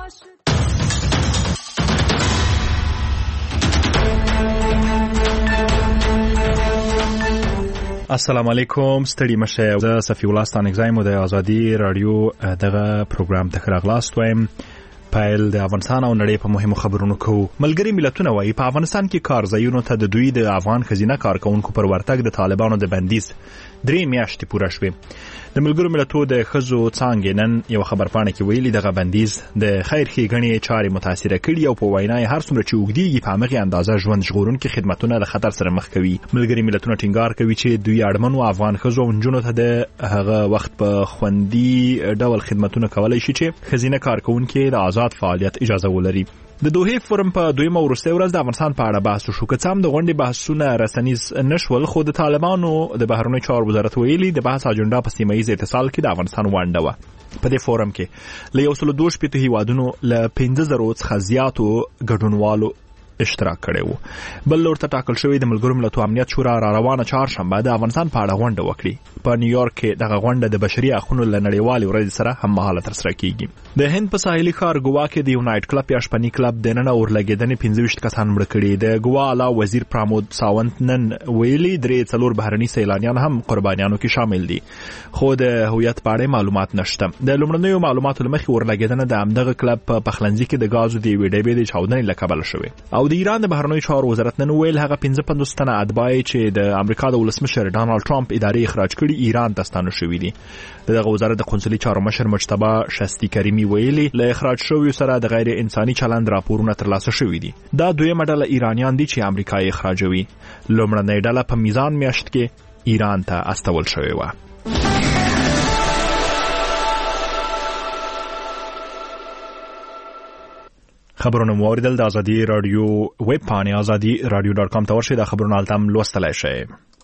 السلام علیکم ستړي مشه زه صفی الله ستانګزایم د ازادي رادیو دغه پروګرام ته راغلاست وایم پایل د افغانستان او نړۍ په مهمو خبرونو کو ملګری ملتونه وایي په افغانستان کې کارځایونو ته د دوی د افغان خزینه کارکونکو پر ورتګ د طالبانو د بندیز 3 میاشتې پوره شوې د ملګرو ملتونو د خزو څانګې نن یو خبرپاڼه کې ویلي دغه بندیز د خیر ښېګڼې چارې متاثره کړي او په وینا هر څومره چې اوږدیږي په همغه اندازه ژوند ژغورونکي خدمتونه له خطر سره مخ کوي ملګري ملتونه ټینګار کوي چې دوی اړمنو افغان خزو او نجونو ته د هغه وخت په خوندي ډول خدمتونه کولای شي چې خزینه کارکونکي د آزاد فعالیت اجازه ولري د دوحې فورم په دویمه وروستۍ ورځ د افغانستان په اړه بحث وشو که څه هم د غونډې بحثونه رسنیز نشول خو د طالبانو د بهرنیو چارو وزارت ویلي د بحث اجنډا په سیمه ییز اتصال کې د افغانستان ونډه وه په دې فورم کې له 122 هیوادونو له 15000 څخه زیاتو ګډونوالو اشتراک کړی وو بل لور ته ټاکل شوی د ملګرو ملتونو امنیت شورا را روانه چهارشنبه د افغانستان په اړه غونډه وکړي په نیویارک کې دغه غونډه د بشري حقوقو له نړیوالې ورځې سره هم مهاله ترسره کیږي د هند په ساحلي ښار ګوا کې د یونایټ کلب یا شپنی کلب د نن اورلګیدنې 15 کسان مړه کړي د ګوا اعلی وزیر پرامود ساونت نن ویلي 3 بهرني سیلانیان هم قربانیانو کې شامل دي خو د هویت په اړه معلومات نشته د لومړنیو معلوماتو لمخې اورلګیدنه د امدغه کلب په پخلنځي کې د غازو دی ویډیو د چاودنې لکبل شوی او د ایران د بهرنیو چارو وزارت نن ویل هغه 55 تنه اتباع چې د امریکا د ولسمشر ډانلډ ټرمپ ادارې اخراج کړي ایران ته ستانه شوي دي دغه وزارت د قونسلي چارو مشر مجتبی شستی کریمی ویلي له اخراج شویو سره د غیر انساني چلند راپورونه ترلاسه شوي دي دا دویمه ډله ایرانیان دي چې امریکا یې اخراجوي لومړنۍ ډله په میزان میاشت کې ایران ته استول شوې وه خبرونه موریدل د ازادي رادیو ویب پاڼې azadi.radio.com ته ورشئ د خبرونو التم لوستلای شئ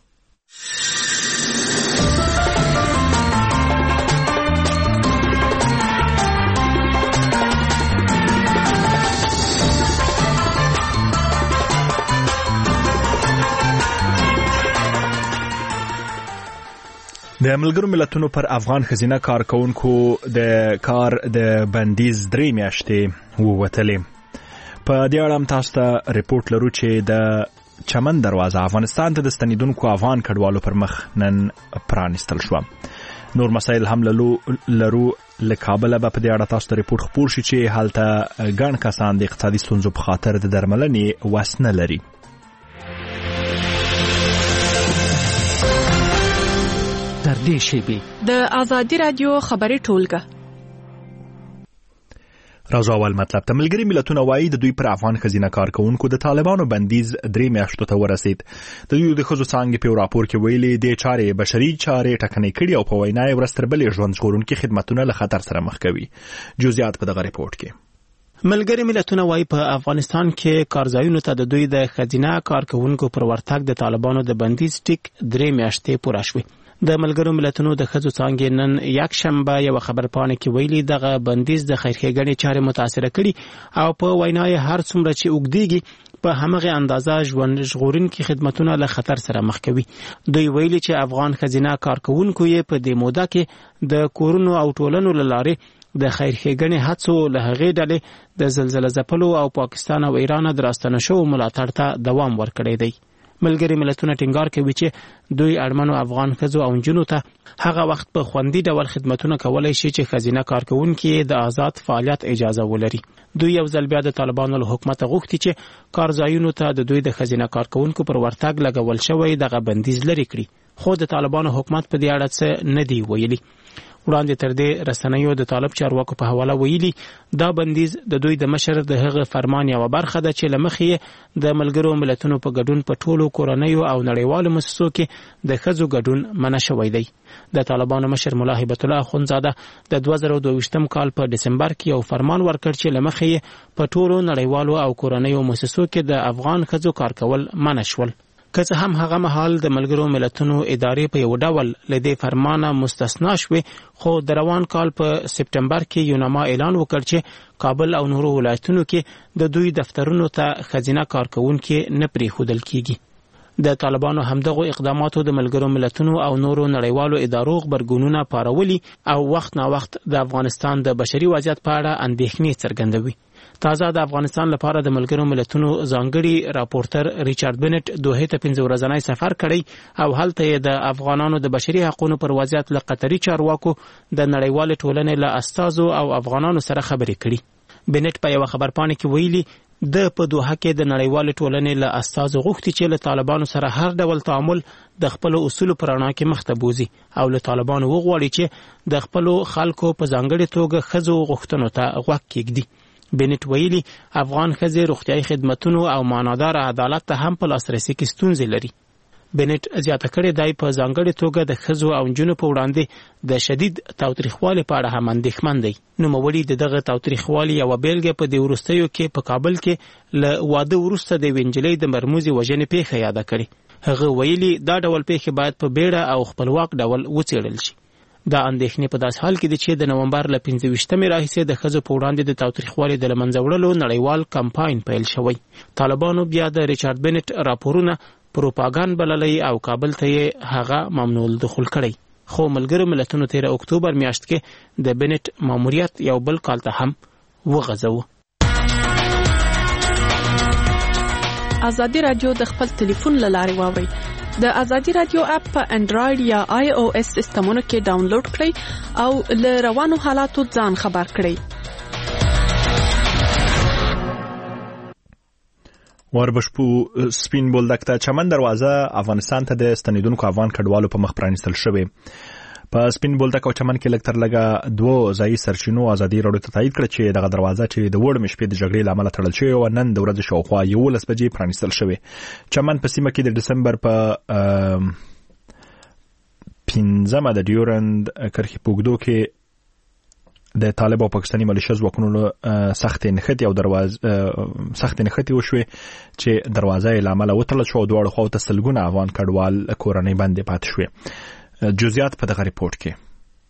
د ملګرو ملتونو پر افغان خزینه کارکونکو د کار د بندیز 3 میاشتې ووتلې په دې اړه هم تاسو ته ریپورت لرو چې د چمن دروازه افغانستان ته د ستنیدونکو افغان کډوالو پر مخ نن پرانستل شو نور مسایل هم لرو له کابل به په دې اړه تاسو ته ریپورت خپور شي چې هلته ګڼ کسان د اقتصادي ستونزو په خاطر د درملنې وس نه لري د ازادي رادیو خبري ټولګه راځو اول مطلب ته ملګري ملتونه وایي د دوی پر افغان خزینه کارکونکو د طالبانو بندیز 3 میاشتو ته ورسید د دوی د خزو څانګې په راپور کې ویلي د چارې بشري چارې ټکنۍ کړي او په وینا یې ورستربلې ژوند ژغورونکي خدمتونه له خطر سره مخ کوي جزئیات په دغه ریپورت کې ملګري ملتونه وایي په افغانستان کې کارځایونو ته د دوی د خزینه کارکونکو پر ورتګ د طالبانو د بندیز ټیک 3 میاشتې پوره شوې د ملګرو ملتونو د خزو څانګې نن یک شنبه یو خبرپاڼه کې ویلي دغه بندیز د خیر ښېګڼې چارې متاثره کړي او په وینا یې هر څومره چې اوږدیږي په همغه اندازه ژوند ژغورونکي خدمتونه له خطر سره مخ کوي دوی ویلي چې افغان خزینه کارکونکو یې په دې موده کې د کورونو او ټولنو له لارې د خیر ښېګڼې هڅو له هغې ډلې د زلزله ځپلو او پاکستان او ایران د راستنه شوو ملاتړ ته دوام ورکړی دی ملګري ملتونه ټینګار کوي چې دوی اړمنو افغان ښځو او نجونو ته هغه وخت په خوندي ډول خدمتونه کولای شي چې خزینه کارکونکي د آزاد فعالیت اجازه ولري دوی یو ځل بیا د طالبانو له حکومت غوښتي چې کارځایونو ته د دوی د خزینه کارکونکو پر ورتګ لګول شوی دغه بندیز لري کړي خو د طالبانو حکومت په دې اړه څه نه دی ویلي وړاندې تر دې رسنیو د طالب چارواکو په حواله ویلي دا بندیز د دوی د مشر د هغه فرمان یو برخه ده چې لمخې د ملګرو ملتونو په ګډون په ټولو کورنیو او نړیوالو مؤسسو کې د ښځو ګډون منع شوی دی د طالبانو مشر مولا هیبت الله اخوندزاده د 2022 کال په دسمبر کې یو فرمان ورکړ چې لمخې په ټولو نړیوالو او کورنیو مؤسسو کې د افغان ښځو کار کول منع شول که څه هم هغه مهال د ملګرو ملتونو ادارې په یو ډول له دې فرمانه مستثنا شوې خو د روان کال په سپټمبر کې یوناما اعلان وکړ چې کابل او نورو ولایتونو کې د دوی دفترونو ته خزینه کارکونکي نه پریښودل کیږي د طالبانو همدغه اقداماتو د ملګرو ملتونو او نورو نړیوالو ادارو خبرګونونه پارولي او وخت نا وخت د افغانستان د بشري وضعیت په اړه اندېښنې څرګندوي. تازه د افغانستان لپاره د ملګرو ملتونو ځانګړي راپورټر ریچارډ بنټ دوحې ته 15 ورځنی سفر کړی او هلته یې د افغانانو د بشري حقوقو پر وضعیت له قطري چارواکو د نړیوال ټولنې له استازو او افغانانو سره خبرې کړي. بنټ په یو خبرپاڼه کې ویلي د په دوحه کې د نړیوال ټولنې له استازو غوښتي چې له طالبانو سره هر ډول تعامل د خپل اصول پر رڼا کې مخ ته بوزي او له طالبانو وغواړي چې د خپل خلکو په ځانګړي توګه ښځو غوښتنو ته غوږ کېږدي. بنټ ویلي افغان ښځې روغتیايي خدمتونو او معنادار عدالت ته هم په لاسرسي کې ستونزې لري. بنټ زیاته کړې دی په ځانګړي توګه د ښځو او نجونو په وړاندې د شدید تاوتریخوالي په اړه هم اندېښمن دی. نوموړي د دغه تاوتریخوالي یوه بیلګه په دې وروستیو کې په کابل کې له واده وروسته د یوې نجلۍ د مرموزې وژنې پیښه یاده کړې. هغه ویلي دا ډول پیښې باید په بیړه او خپلواک ډول وڅېړل شي. دا اندېښنې په داس حال کې دي چې د نومبر له 15 راهیسې د ښځو په وړاندې د تاوتریخوالي د له منځه وړلو نړیوال کمپاین پیل شوی. طالبانو بیا د ریچارډ بنټ راپورونه پروپاګاندا بللی او کابل ته یې هغه ممنوع دخول کړی. خو ملګرو ملتونو 13 اکتوبر میاشت کې د بنټ ماموریت یو بل کال ته هم وغځاوه. ازادي رادیو د خپل ټلیفون له لارې واورئ. د ازادي رادیو اپ په انډراید یا آی او اس سیسټمونو کې ډاونلوډ کړئ او له روانو حالاتو ځان خبر کړئ. وربشپو سپین بولدک ته چمن دروازه افغانستان ته د ستنیدونکو افغان کډوالو په مخ پرانستل شوې. په سپین بولدک او چمن کې لکتر لګه 2 ځایي سرچینو ازادي راډیو ته تایید کړ چې دغه دروازه چې د وړ مشپې د جګړې لامل تړل شوې او نن د ورځې شاوخوا 11 بجې پرانستل شوې. چمن په سیمه کې د دسمبر په 15 د ډیورند کرښې پوګدو کې د طالب او پاکستاني ملیشیا ځواکونو سخت نښتې او سخت نښتې وشوې چې دروازه یې لامل وتړل شو او دواړو خواو ته سلګونه افغان کډوال کورنۍ باندې پاتې شوې. جزئیات په دغه ریپورت کې.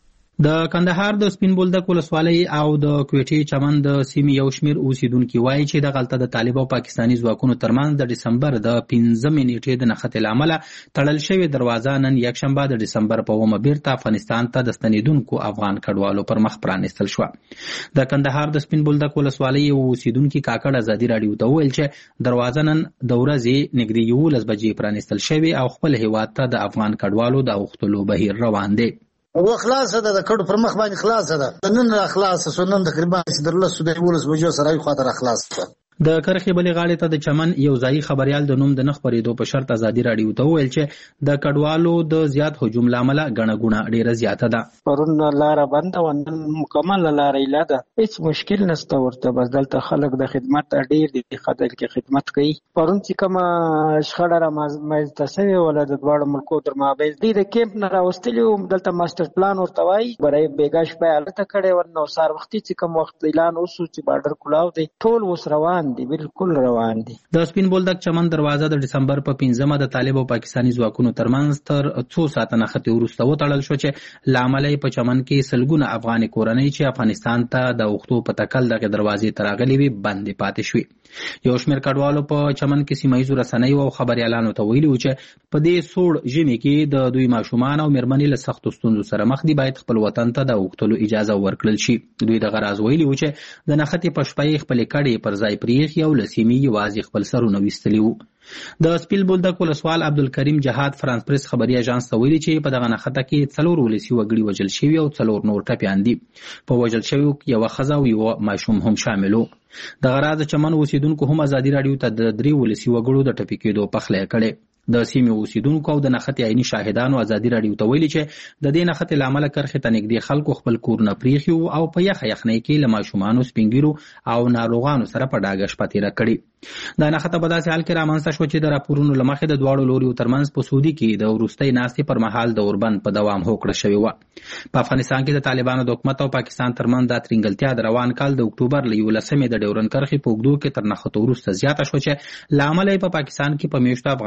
د کندهار د سپین بولدک ولسوالۍ او د کوټې چمن د سیمې یو شمېر اوسیدونکي وایي چې د غلطه د طالب او پاکستاني ځواکونو ترمنځ د دسمبر د 15 نیټې د نښتې له امله تړل شوې دروازه نن یکشنبه د دسمبر په 9 بیرته افغانستان ته د ستنیدونکو افغان کډوالو پر مخ پرانستل شوه. د کندهار د سپین بولدک ولسوالۍ یو اوسیدونکي کاکړ ازادي راډیو ته وویل چې دروازه نن د ورځې نږدې 11 بجې پرانستل شوې او خپل هیواد ته د افغان کډوالو د اوښتلو بهیر روان دی. و خلاصه ده د کډو پر مخ باندې خلاصه ده. نن را خلاصه سو، نن تقریبا در لسو د 11 بجو سره یو خاطر خلاص ده. د کرخې بلې غاړې ته د چمن یو ځایي خبريال د نوم د نه خبرېدو په شرط ازادي راډیو ته وویل چې د کډوالو د زیات هجوم له امله ګڼه ګوڼه ډېره زیاته ده. پرون لاره بنده و، نن مکمل لاره ایله ده، هیڅ مشکل نشته ورته. بس دلته خلک د خدمت ډېر دي، خدای کې خدمت کوي. پرون چې کومه شخړه رامنځته سوې وله د دواړو ملکو تر مابین دوی د کیمپ نه راوستلي وو، دلته ماسټر پلان ورته وایي برای بېګا شپه هلته کړی ول. نو سهار وختي چې کوم وخت اعلان وشو چې بارډر کلاو دی، ټول اوس روان دي، بالکل روان دي. د سپین بولدک چمن دروازه د دسمبر په 15 د طالب او پاکستاني ځواکونو ترمنځ تر 2 ساعته نښتې وروسته وتړل شو چې له امله په چمن کې سلګونه افغاني کورنۍ چې افغانستان ته د اوښتو په تکل دغه دروازې ته راغلي وي بندې پاتې شوې. یو شمېر کډوالو په چمن کې سیمه ییزو رسنیو او خبریالانو ته ویلي وو چې په دې سوړ ژمي کې د دوی ماشومان او مېرمنې له سختو ستونزو سره مخ دي، باید خپل وطن ته د اوښتلو اجازه ورکړل شي. دوی دغه راز ویلي وو چې د نښتې په شپه یې خپلې کډې پر ځای پرېښي او له سیمې یوازې خپل سرونه ویستلي وو. د سپین بولدک ولسوال عبدالکریم جهاد فرانس پریس خبري اژانس ته ویلي چې په دغه نښته کې 4 ولسي وګړي وژل شوي او 4 نور ټپیان دي. په وژل شویو یوه ښځه او یوه ماشوم هم شامل وو. دغه راز چمن اوسیدونکو هم ازادي راډیو ته د 3 ولسي وګړو د ټپي کېدو پخلی کړی. د سیمې اوسیدونکو او د نښتې عیني شاهدانو ازادي راډیو ته ویلي چې د دې نښتې له امله کرښې ته نږدې خلکو خپل کورونه پرېښي وو او په یخه یخنۍ کې له ماشومانو، سپینګیرو او ناروغانو سره په ډاګه شپه تېره کړې. دا نښته په داسې حال کې رامنځته شوه چې د راپورونو له مخې د دواړو لوریو ترمنځ په سعودي کې د وروستۍ ناستې پر مهال د اوربند په دوام هوکړه شوې وه. په افغانستان کې د طالبانو د حکومت او پاکستان ترمنځ دا ترینګلتیا د روان کال د اکتوبر له 11 د ډیورند کرښې په اوږدو کې تر نښتو وروسته زیاته شوه چې له امله یې په پاکستان کې په میاشتو افغان کډوالو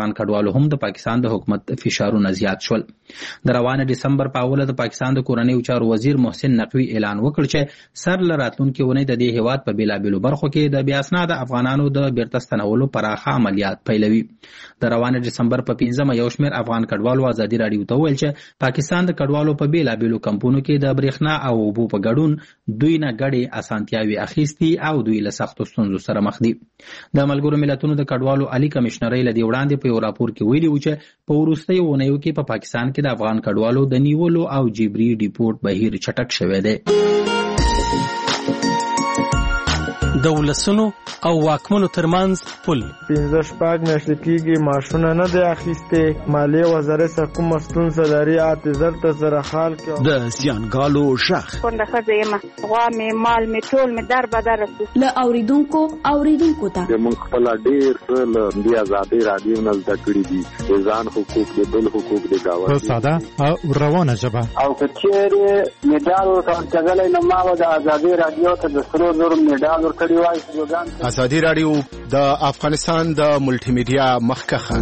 کډوالو هم د پاکستان د حکومت فشارونه زیات شول. د روانه دسمبر په اوله د پاکستان د کورنیو چارو وزیر محسن نقوی اعلان وکړ چې سر له راتلونکي اونۍ د دې هیواد په بیلابیلو برخو کې د بې اسناده افغانانو د بیرته ستنولو پراخه عملیات پیلوي. د روانه دسمبر په 5 یو شمېر افغان کډوالو ازادي راډیو ته وویل چې پاکستان د کډوالو په بیلابیلو کمپونو کې د برېښنا او اوبو په ګډون دوی نه ګډې اسانتیاوې اخیستي او دوی له سختو ستونزو سره مخ دي. د ملګرو ملتونو د کډوالو عالی کمشنرۍ له دې وړاندې په یو راپور کې ویلي و چې په وروستیو اونیو کې په پاکستان کې د افغان کډوالو د نیولو او جبري ډیپورټ بهیر چټک شوی دی. د ولسونو او واکمنو ترمنځ پل 15 میاشتې کېږي معاشونه نه دی اخیستې. مالیې وزارت کوم ستونزه لري اعتذار ته سره حال کې د زیانګالو شخ کنده خزه یم غوا مې مال مې ټول مې در بدر له اوریدونکو ته موږ خپل ډیر څه د آزادۍ رادیو نه زده کړي دي ځان حقوق د بل حقوق د گاوه په ساده او روانه ژبه او کچېره میډال ورته ځګلې نه ما د آزادۍ رادیو ته د سرو زر میډال ورکړي. ازادي راډیو د افغانستان د ملټي میډیا مخکخه.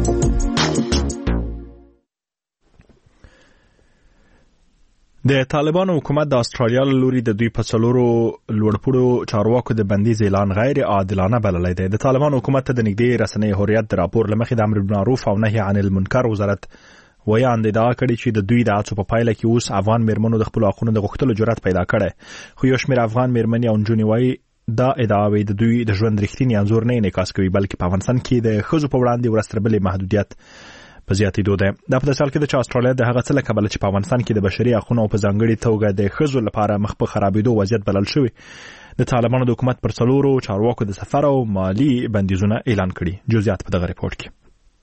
د طالبانو حکومت د استرالیا له لوري د دوی په څلورو لوړپوړو چارواکو د بندیز اعلان غیر عادلانه بللی دی. د طالبانو حکومت ته د نږدې رسنۍ حریت د راپور له مخې د امر بالمعروف او نهي عن المنکر وزارت ویاند ادعا کړې چې د دوی د هڅو په پایله کې اوس افغان میرمنو د خپلو حقونو د غوښتلو جرأت پیدا کړی. خو یو شمېر افغان میرمنې او نجونې وایي دا ادعاوې د دوی د ژوند رښتینی انځور نه انعکاس کوي، بلکې په افغانستان کې د ښځو په وړاندې ورځ تر بلې محدودیت په زیاتېدو دی. دا په داسې حال کې ده چې استرالیا د هغه څه له کبله چې په افغانستان کې د بشري حقونو او په ځانګړې توګه د ښځو لپاره مخ په خرابېدو وضعیت بلل شوی، د طالبانو د حکومت پر څلورو چارواکو د سفر او مالي بندیزونه اعلان کړي. جزئیات په دغه ریپورت کې.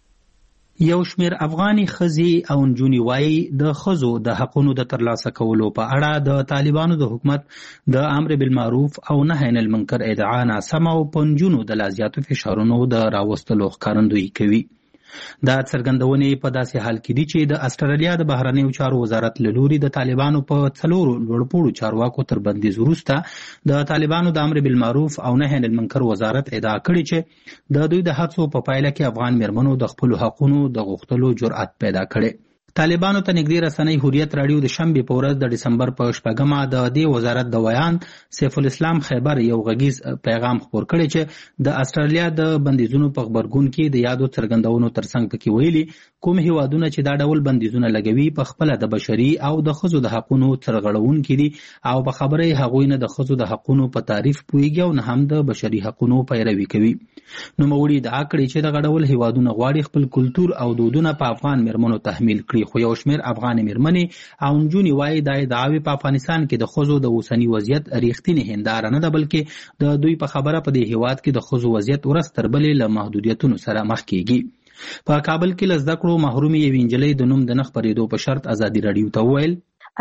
یو شمېر افغاني ښځې او نجونې وایي د ښځو د حقونو د ترلاسه کولو په اړه د طالبانو د حکومت د امر بالمعروف او نهي عن المنکر ادعا ناسمه او په نجونو د لا زیاتو فشارونو د راوستلو ښکارندویي کوي. دا څرګندونې په داسې حال کې دي چې د استرالیا د بهرنیو چارو وزارت له لوري د طالبانو په څلورو لوړپوړو چارواکو تر بندیز وروسته د طالبانو د امر بالمعروف او نهي عن المنکر وزارت ادعا کړې چې د دوی د هڅو په پایله کې افغان میرمنو د خپلو حقونو د غوښتلو جرأت پیدا کړی. طالبانو ته نږدې رسنۍ حریت راډیو د شنبې په ورځ د ډسمبر په 6 د دې وزارت د ویاند سیف الاسلام خیبر یو غږیز پیغام خپور کړی چې د استرالیا د بندیزونو په خبرګون کې د یادو څرګندونو ترڅنګ پکې ویلي کوم هیوادونه چې دا ډول بندیزونه لګوي په خپل د بشري او د ښځو د حقونو ترغړونکي دي او په خبره هغوی نه د ښځو د حقونو په تعریف پوهیږي او نه هم د بشري حقونو پیروي کوي. نو موړي د اکړې چې د غړول هیوادونه غواړي خپل کلتور او دودونه په افغان میرمنو تحمیل کړي، خو یو شمېر افغان میرمنې او نجونې وایي دا ادعاوې په افغانستان کې د ښځو د اوسني وضعیت ریښتینې هنداره نه ده، بلکې د دوی په خبره په دې هیواد کې د ښځو وضعیت ورځ تر بلې له محدودیتونو سره مخ کیږي. په کابل کې له زده کړو محرومې یوې نجلۍ د نوم د نه خپرېدو په شرط ازادي راډیو ته وویل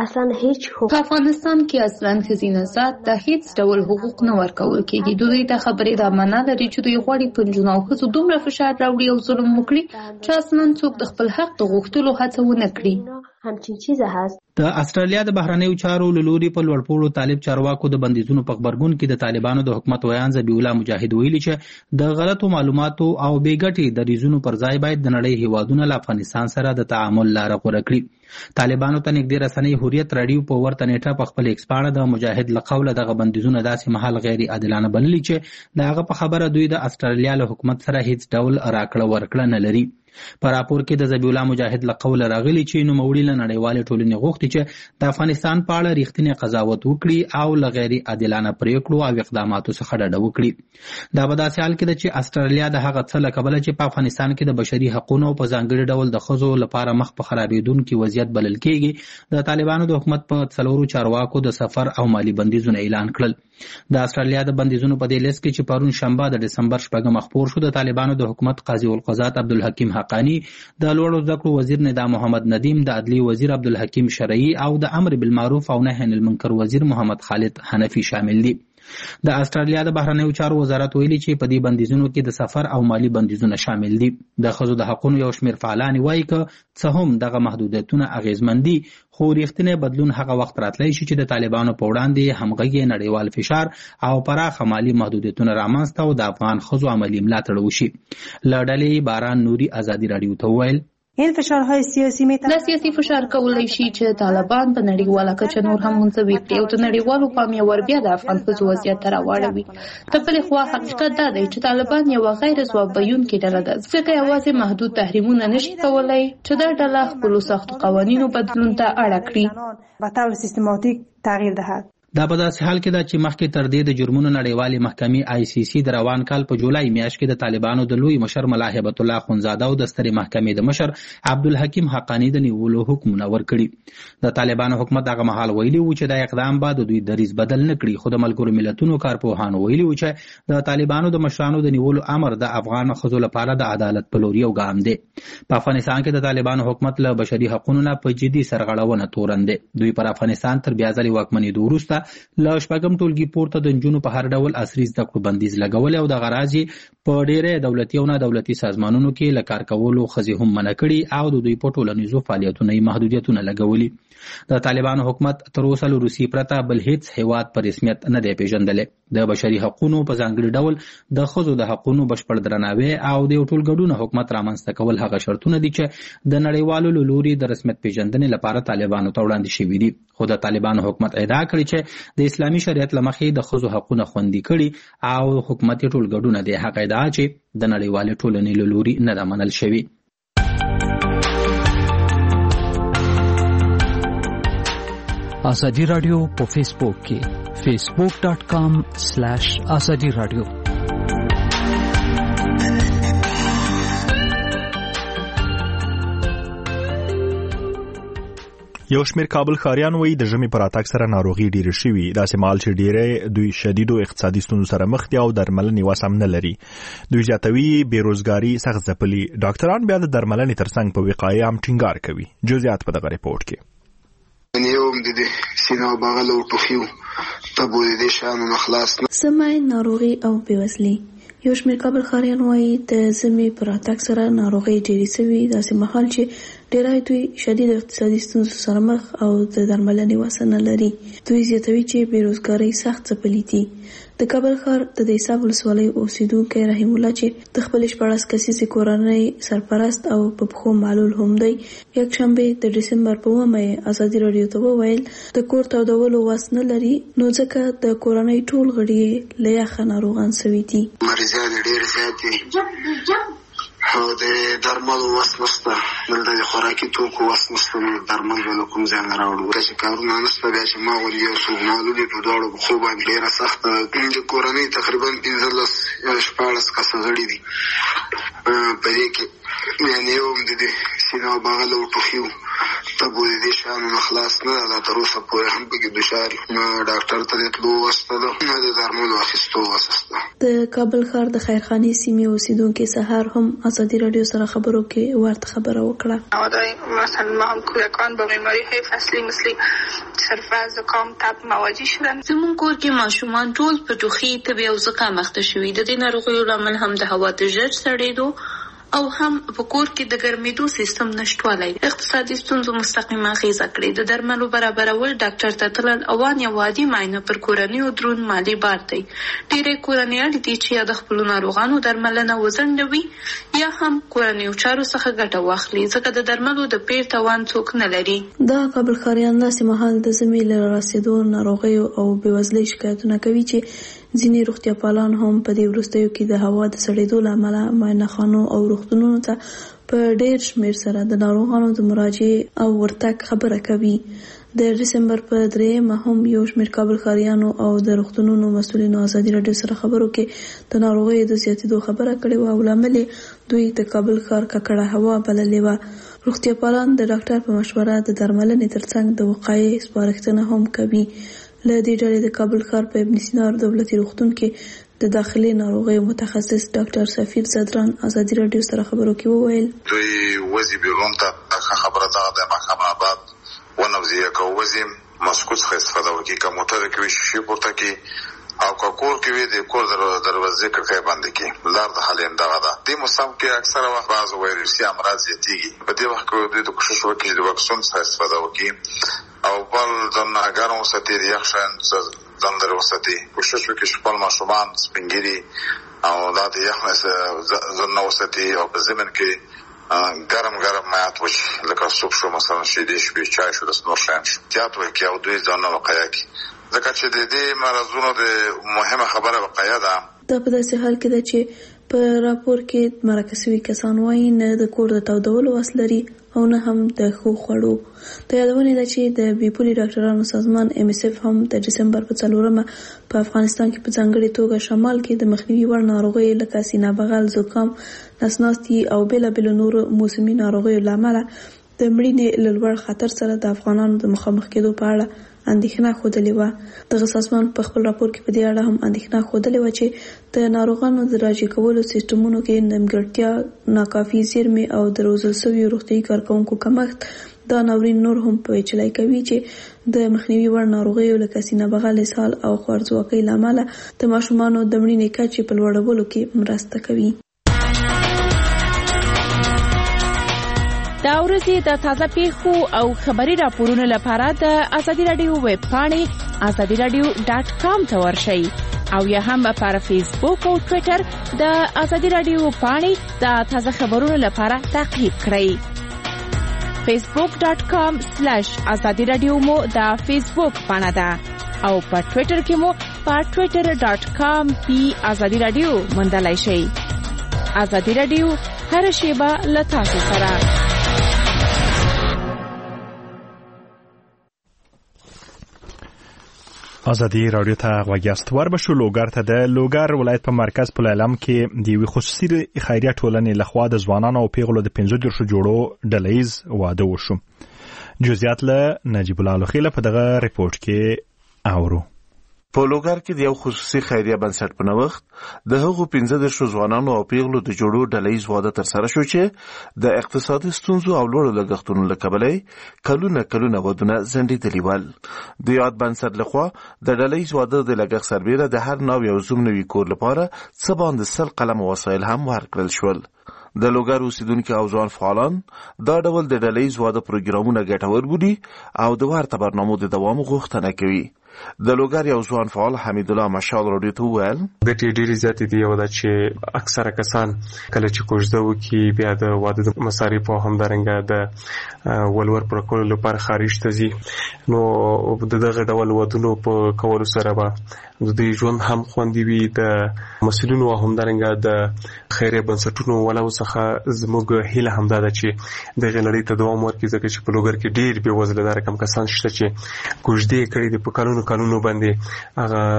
په افغانستان کې اصلا ښځینه ذات ته هیڅ ډول حقوق نه ورکول کېږي. دوی ته خبرې دا معنا لري چې دوی غواړي په نجونو او ښځو دومره فشار راوړي او ظلم وکړي چې اصلا څوک د خپل حق د غوښتلو هڅه ونه کړي. همچین چیزه هست. د استرالیا د بهرنیو چارو له لوري په لوړپوړو طالب چارواکو د بندیزونو په خبرګون کې د طالبانو د حکومت ویان ذبیح الله مجاهد ویلي چې د غلطو معلوماتو او بې ګټې دریځونو پر ځای باید د نړۍ هیوادونه له افغانستان سره د تعامل لاره غوره کړي. طالبانو ته نږدې رسنۍ حریت راډیو په ورته نیټه په خپل ایکس پاڼه د مجاهد له قوله دغه بندیزونه داسې مهال غیر عادلانه بللي چې د هغه په خبره دوی د استرالیا له حکومت سره هیڅ ډول راکړه ورکړه نه لري. په راپور کې د ذبیح الله مجاهد له قوله راغلي چې نوموړي له نړیوالې ټولنې غوښتي چې د افغانستان په اړه رښتینی قضاوت وکړي او له غیر عادلانه پریکړو او اقداماتو څخه ډډه وکړي. دا په داسې حال کې ده چې استرالیا د هغه څه له کبله چې په افغانستان کې د بشري حقونو په ځانګړي ډول د ښځو لپاره مخ په خرابېدونکي وضعیت بلل کېږي د طالبانو د حکومت په څلورو چارواکو د سفر او مالي بندیزونه اعلان کړل. د استرالیا د بندیزونو په دې لیست کې چې پرون شنبه د ډسمبر 6 خپور شو د طالبانو د حکومت قاضي القضات عبدالحکیم حقانی، د لوړو زده کړو وزیر ندا محمد ندیم، د عدلیې وزیر عبدالحکیم شرعي او د امر بالمعروف او نهي عن المنکر وزیر محمد خالد حنفي شامل دي. د استرالیا د بهرنیو چارو وزارت ویلي چې په دې بندیزونو کې د سفر او مالی بندیزونه شامل دي. د ښځو د حقوقو یو شمېر فعالان وایي که څه هم دغه محدودیتونه اغیزمن دي، خو ریښتینی بدلون هغه وخت راتلی شي چې د طالبانو په وړاندې همغږي نړیوال فشار او پراخه مالی محدودیتونه رامنځته او د افغان ښځو عملي ملاتړ وشي. له ډلې باران نوري ازادي راډیو ته وویل این فشارهای سیاسی دا سیاسي فشار کولی شي چې طالبان په نړیواله کچه نور هم منځوي کړي او د نړیوالو پام یې ور بیا د افغان ښځو وضعیت ته راواړوي. د بلې خوا حقیقت دا دی چې طالبان یوه غیر ځواب ویونکې ډله ده، ځکه یوازې محدود تحریمونه نشي کولی چې دا ډله خپلو سختو قوانینو بدلون ته اړه کړي و طور سیستماتیک تغییر دهد. دا په داسې حال کې ده چې مخکې تر دې د جرمونو نړیوالې محکمې ICC د روان کال په جولای میاشت کې د طالبانو د لوی مشر ملا هیبت الله خونزاده او د سترې محکمې د مشر عبدالحکیم حقانی د نیولو حکمونه ورکړي. د طالبانو حکومت هغه مهال ویلي و چې دا اقدام به د دوی دریځ بدل نه کړي، خو د ملګرو ملتونو کارپوهانو ویلي و چې د طالبانو د مشرانو د نیولو امر د افغان ښځو لپاره د عدالت په لور یو ګام دی. په افغانستان کې د طالبانو حکومت له بشري حقوقو نه په جدي سرغړونه تورن دی. دوی پر افغانستان تر بیا ځلې واکمنېدو وروسته له شپږم ټولګي پورته د نجونو په هر ډول عصري زده کړو بندیز لګولی او د غراض په ډېری دولتي او نه دولتي سازمانونو کې له کار کولو ښځې هم منع کړي او د دوی په ټولنیزو فعالیتونو یې محدودیتونه لګولي. د طالبانو حکومت تر اوسه له روسیې پرته بل هیڅ هیواد په رسمیت نه دی پیژندلی. د بشري حقوقو په ځانګړي ډول د ښځو د حقوقو بشپړ درناوی او د یو ټولګډونه حکومت رامنځته کول هغه شرطونه دي چې د نړیوالو له لوري د رسمیت پیژندنې لپاره طالبانو ته وړاندې شوي دي. خو د طالبانو حکومت ادعا کړې چې د اسلامي شریعت له مخې د ښځو حقونه خوندي کړي او حکومت یې ټولګډونه دی. هغه ادعا چې د نړیوالې ټولنې له لوري نه ده منل شوې. ازادي رادیو په فیسبوک کې facebook.com/azadi radio. یو شمېر کابل ښاریان وایي د ژمي پر راتګ سره ناروغي ډېرې شوي، داسې مهال چې ډېری دوی شدیدو اقتصادي ستونزو سره مخ دي او درملنې وس هم نه لري. دوی زیاتوي بېروزګاري سخت ځپلي. ډاکټران بیا د درملنې ترڅنګ په وقایې هم ټینګار کوي. جزئیات په دغه ریپورټ کې. یوم د سینه او بغل او ټوخیو تبو د شانو مخلاص سمای ناروغي او بېوزلي. یو شمېر کابل ښاریان وایي د ژمي پر راتګ سره ناروغي ډېرې سوي، داسې مهال چې ډېری دوی شدید اقتصادي ستونزو سره مخ او د درملنې وس نه لري. دوی زیاتوي چې بېروزګارۍ سخت ځپلي دي. د کابل ښار د دیساب ولسوالۍ اوسیدونکی رحیم الله چې د خپلې 14 کسیزې کورنۍ سرپرست او په پښو معلول هم دی، یکشنبې د ډسمبر په 1 ازادي راډیو ته وویل د کور تودولو وس نه لري، نو ځکه د کورنۍ ټول غړي له یخه ناروغان سوي دي. مریضان ډېر زیات دي او د درملو وس نشته، دلته د خوراکي توکو وس نشته، نو درمل به له کوم ځای نه راوړو. چې کارونه نشته بیا چې ما ولي یو څوک معلول دي په دواړو پښو باندې ډېره سخته د کورنۍ تقریبا 15-14 کسه غړي دي. په دې کې یعنې یو د سینه او بغل او ټوخیو تبو د شانو مخلاص نه ده، تر اوسه پورې هم پکې دچار نه ډاکټر ته د تلو وسته ده نه د درملو اخیستو وس شته. د کابل ښار د خیرخانې سیمې اوسیدونکي سهار هم ازادي راډیو سره خبرو کې ورته خبره وکړه. مثلا ما هم کودکان با بیماری های فصلی مثل سرفه، زکام، تب مواجه شدن. زمون کور کې ماشومان ټول په ټوخي، تبې او زکام اخته شوي. د دې ناروغیو لامل هم د هوا د ژر سړېدو او هم په کور کې د ګرمېدو سیستم نشټوالی اقتصادي ستونزو مستقیمه اغیزه کړې. د درملو برابرول، ډاکټر ته تلل او یا عادي معاینه پر کورنیو دروند مالي بار دی. ډېرې کورنۍ اړ دي چې یا د خپلو ناروغانو درملنه وځنډوي یا هم کورنیو چارو څخه ګټه واخلي، ځکه د درملو د پیر توان څوک نه لري. دا کابل ښاریان داسې مهال د ژمي له راسېدو ناروغیو او بېوزلۍ شکایتونه کوي چې ځینې روغتیا پالان هم په دې وروستیو کې د هوا د سړېدو له امله معاینهخانو او روغتونونو ته په ډېر شمېر سره د ناروغانو د مراجعې او ورتګ خبره کوي. د ډسمبر په 3 هم یو شمېر کابل ښاریانو او د روغتونونو مسؤلینو ازادي راډیو سره خبرو کې د ناروغیو د زیاتېدو خبره کړې وه او لامل دوی د کابل ښار ککړه هوا بللې وه. روغتیا پالان د ډاکټر په مشوره د درملنې ترڅنګ د وقایې سپارښتنه هم کوي. له دې ډلې د کابل ښار په ابن سینا دولتي روغتون کې د داخلي ناروغیو متخصص ډاکټر سفیر صدران ازادي راډیو سره خبرو کې وویل دوی وزي بیرون ته خبره ده د محکمه آباد ونوزي کو وزي مسکوت څخه استفاده وکړي کوم موټر کې شي پورته کې او کور کې وي د کور دروازې کړکۍ بندې کې لار د حالین دغه ده. د موسم کې اکثره وخت بعض وایرسي امراض زیاتېږي. په دې وخت کې د کوشش وکړي چې د واکسین څخه استفاده وکړي او بل ځان ګرم وساتي، د یخ شیان ځان لرې وساتي. کوشش وکړي چې خپل ماشومان سپینګیري او دا د یخ نه ځان وساتي او په زمین کې ګرم مایات وچی لکه سوپ شو، مثلا شیدې شو، چای شو، د نور شیان شو تیات وکړي او دوی ځان وقایه کړي، ځکه چې د دې مرضونو د مهمه خبره وقایه ده. دا په داسې حال کې ده چې په راپور کې مرکه شوي کسان وایي نه د کور د تودولو وس لري او نه هم د ښو خوړو. د یادونې ده چې د بیپولي ډاکټرانو سازمان MSF هم د ډسمبر په 4 په افغانستان کې په ځانګړې توګه شمال کې د مخنیوي وړ ناروغیو لکه سینه بغل، زکام، نسناستي او بېلابېلو نورو موسمي ناروغیو له امله د مړینې له لوړ خطر سره د افغانانو د مخامخ کېدو په اړه اندېښنه ښودلې وه. دغه سازمان په خپل راپور کې په دې اړه هم اندېښنه ښودلې وه چې د ناروغانو د راجع کولو سیستمونو کې نیمګړتیا، ناکافي زیرمې او د روزل شویو روغتیایي کارکوونکو کمښت دا ناورین نور هم پیچلی کوي چې د مخنیوي وړ ناروغیو لکه سینه بغل، اسهال او خوارځواکۍ له امله د ماشومانو د مړینې کچې په لوړولو کې مرسته کوي. دا ورځې د تازه پیښو او خبري راپورونو لپاره د ازادي رادیو ویب پاڼې azadiradio.com ته ورشئ او یا هم پر فیسبوک او ټوئیټر د ازادي رادیو پاڼې د تازه خبرونو لپاره تعقیب کړئ. facebook.com/azadi radio مو د فیسبوک پاڼه ده او په ټوئیټر کې مو په twitter.com/azadi radio موندلای شئ. ازادي رادیو هر شیبه له تاسو سره. ازادي رادیو ته غوږیاست. وربشو لوګر ته د لوګر ولایت په مرکز په علم کې د یوې خصوصي خیریه ټولنې لخوا د ځوانانو او پیغلو د 15 جوړو ډلهیز واده وشو. جزئیات له نجیب الله لخیله په دغه ریپورت کې اورو. په لوګر کې د یو خصوصي خیریه بنسټ په نوښت د هغو 15 ځوانانو او پیغلو د جوړو ډلهیز واده ترسره شو چې د اقتصادي ستونزو او لوړو لګښتونو له کبله کلونه ودونه ځنډېدلي ول. د یاد بنسټ لخوا د ډلهیز واده د لګښت سربیره د هر نوی او زوم نوي کور لپاره څه باندې 100 قلم وسایل هم ورکړل شول. د لوګر اوسیدونکو او ځوان فعالان دا ډول د ډلهیز واده پروګرامونه ګټور بولي او د ورته برنامو د دوام غوښتنه کوي. د لوګر یو ځوان فعال حمید الله مشال رادیو ته وویل ګټې ډېرې زیاتې دي. یو دا چې اکثره کسان کله چې کوژده وکړي بیا د واده د مصارفو او همدارنګه د ولور پوره کولو لپاره خارج ته ځي، نو د دغه ډول ودونو په کولو سره به د دوی ژوند هم خوندي وي. د مسؤلینو او همدارنګه د خیریه بنسټونو ولو څخه زموږ هیله همدا ده چې دغه لړۍ ته دوام ورکړي، ځکه چې په لوګر کې ډېر بېوزله داره کم کسان شته چې کوژدې کړي دي په کلونو باندې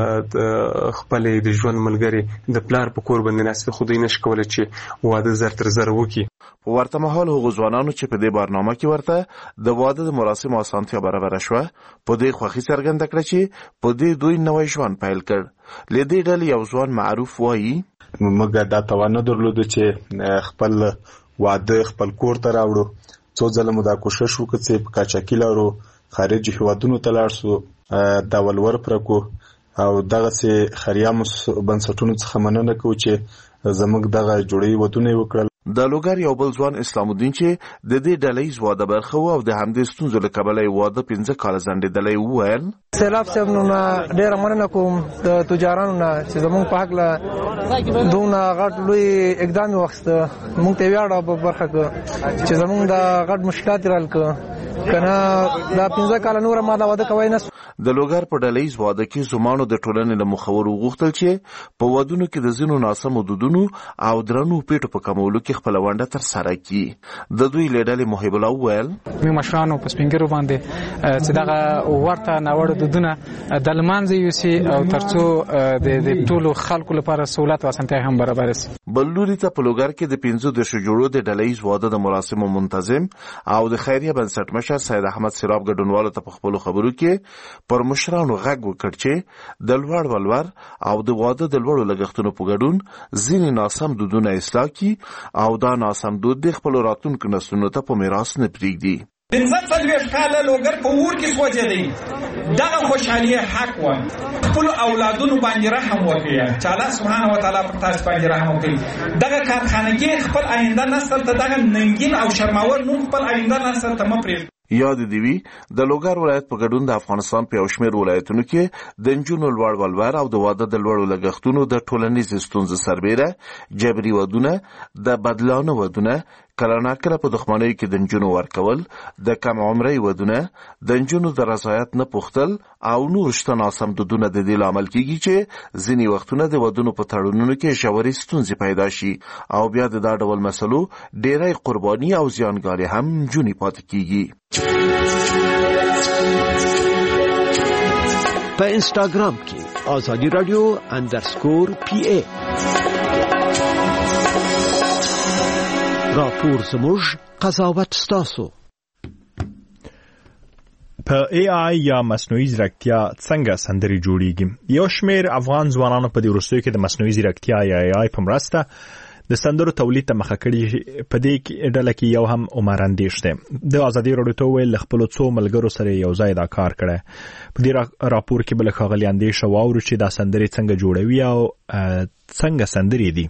هغه خپل د ژوند ملګری د پلار په کور باندې ناست خو دوی نشي کولای چې واده زر تر زر وکړي. په ورته مهال هغو ځوانانو چې په دې برنامه کې ورته د واده د مراسمو اسانتیا برابره شوه په دې خوښي څرګنده کړه چې په دې دوی نوی ژوند پیل کړ. له دې ډلې یو ځوان معروف وایي موږ دا توان نه درلود چې خپل واده خپل کور ته راوړو. څو ځله مو دا کوشش وکړ چې په کاچاکي لارو خارجي هیوادونو ته لاړ شو، دا ولور پرکو او دغسې خیریه بنسټونو څخه مننه کوو چې زموږ دغه جوړې ودونه وکړل. د لوګر یو بل ځوان اسلام الدین چې د دې ډلهیز واده برخه و او د همدې ستونزو له کبله واده 15 کاله ځنډېدلی وویل سیلاب صاحب نو ډېره مننه کوم د تجارانو نه چې زموږ په هکله دونه غټ لوی اقدام واخیسته. موږ ته ویاړه په برخه کې چې زموږ د غټ مشکلات یې حل کړه، که نه دا 15 کاله نوره ما دا واده کوی نه. د لوګر په ډلهیز واده کې زمانو د ټولنې له مخورو وغوښتل چې په ودونو کې د ځینو ناسمو دودونو او درنو پیټو په کمولو کې خپل ونډه ترسره کړي. د دوی له ډلې محب الله وویل موږ مشرانو په سپینګرو باندې چې دغه ورته ناوړه دودونه د لمانځه یوسي او ترڅو د ټولو خلکو لپاره سہولت او اسانتیا هم برابر شي. بل لوري ته په لوګر کې د 15 جوړو د ډلهیز واده د مراسمو منتظم او د خیریه بنسټ مشر سید احمد سیراب ګډونوالو ته په خپل خبرو کې پر مشرانو غږ وکړ چې د لوړ ولور او د واده د لوړو لګښتونو په ګډون ځینې ناسم دودونه اصلاح کړي او دا ناسم دود د خپل راتلونکو نسلونو ته په میراث نه پرېږدي. 15 کاله لوګر په ور کې سوځېدی دغه خوشحالي حق و خپل اولادونو باندې رحم وکړي چې الله سبحانه و تعالی پر تاسو باندې رحم وکړي دغه کارخانګي خپل آینده نسل ته دغه ننګین او شرماور نوم خپل آینده نسل ته مپرېږدي. یاد دی وی د لوګر ولایت په ګډون د افغانستان په شمیر ولایتونو کې د نجونو لوړ ولور او د واده د لوړو لګښتونو د ټولنیز ستونزې سربېره جبري ودونه د بدلانه ودونه کله ناکله په دښمنۍ کې د نجونو ورکول د کم عمرۍ ودونه د نجونو د رضایت نه پوښتل او نور شته ناسم دودونه د دې لامل کیږي چې ځینې وختونه د ودونو په تړونونو کې ژورې ستونزې پیدا شي او بیا د دا ډول مسلو ډېری قرباني او زیانګاري هم نجونې پاتې کیږي. په انسټاګرام کې آزادي رادیو _PA راپور زموږ قضاوت ستاسو. په AI یا مصنوعي ځیرکتیا څنګه سندري جوړیږي؟ یو شمېر افغان ځوانانو په دې وروستیو کې د مصنوعي ځیرکتیا یا AI په مرسته د سندرو تولید ته مخه کړي. په دې ډله کې یو هم عمر اندیش دی. د ازادي راډیو ته ویل خپل څو ملګرو سره یو ځای دا کار کړی. په دې راپور کې بل ښاغلي اندیش واورو چې دا سندري څنګه جوړوي او څنګه سندري دي.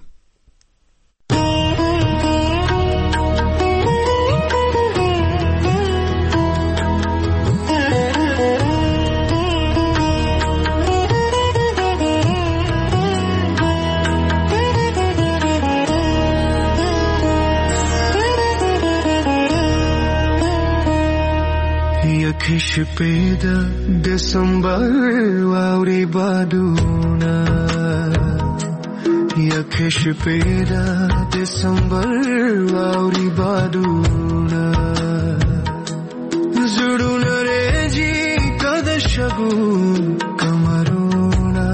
شپې د دسمبر واورې بادونه یکه شپې د دسمبر واورې بادونه زړونه رېږي کده شګو کمرونه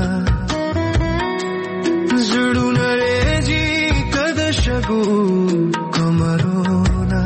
زړونه رېږي کده شګو کمرونه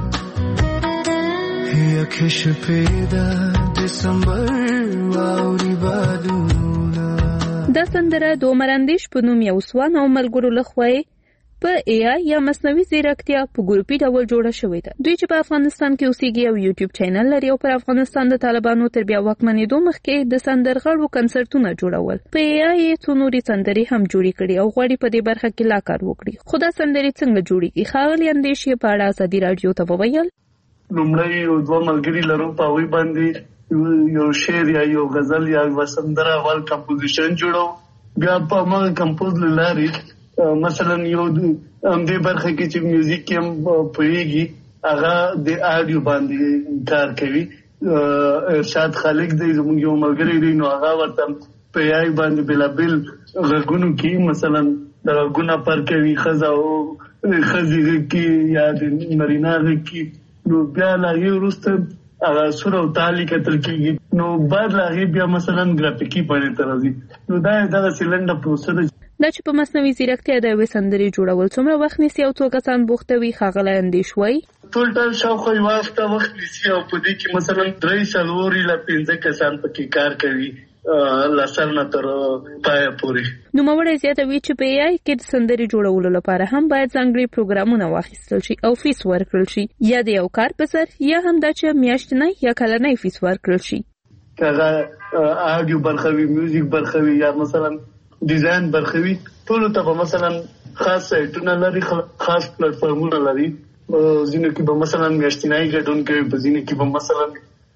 یکه شپې د دسمبر واورې بادونه. دا سندره د عمر اندیش په نوم یو ځوان او ملګرو لخوا په AI یا مصنوعي ځیرکتیا په ګروپي ډول جوړه شوې ده. دوی چې په افغانستان کې اوسېږي او یوټیوب چینل لري او پر افغانستان د طالبانو تر بیا واکمنېدو مخکې د سندرغاړو کنسرتونه جوړول. په AI یې څو نورې سندرې هم جوړې کړي او غواړي په دې برخه کې لا کار وکړي. خو دا سندرې څنګه جوړېږي؟ ښاغلي اندیش یې په اړه ازادي راډیو ته وویل. لومړی یو دوه ملګري لرو په هغوی باندې یو شعر یا یو غزل یا یوه سندره اول کمپوزیشن جوړو. بیا په هماغه کمپوز له لارې مثلا یو همدې برخه کې چې میوزیک کې هم پوهېږي هغه د آډیو باندې کار کوي. ارشاد خالق دی زموږ یو ملګری دی نو هغه ورته په AI باندې بېلابېل غږونو کې مثلا د غږونه پر کوي ښځه او ښځې غږ کې یا د نارینه غږ کې نو بیا لاغې وروسته هغه سور او تالي کتل کېږي نو بعد لاغې بیا مثلا ګرافیکي باندې ته راځي. نو دا دغسې لنډه پروسه ده. دا چې په مصنوعي ځیرکتیا د یوې سندرې جوړول څومره وخت نیسي او څو کسان بوخته وي؟ ښاغلی اندیش وایي ټول شاوخوا یوه هفته وخت نیسي او په دې کې مثلا 3 لا 5 کسان پکې کار کوي لسر نه تر پایه پورې. نوموړی زیاتوي چې په AI کې د سندرې جوړولو لپاره هم باید ځانګړي پروګرامونه واخیستل شي او فیس ورکړل شي، یا د یو کار په سر یا هم دا چې میاشتنی یا کلنی فیس ورکړل شي. هغه آډیو برخه وي، میوزیک برخه وي یا مثلا ډیزاین برخه وي، ټولو ته مثلا خاص سایټونه لري، خاص پلیټفارمونه لري. ځینو کې به مثلا میاشتنی ګډون کوي، په ځینو کې به مثلا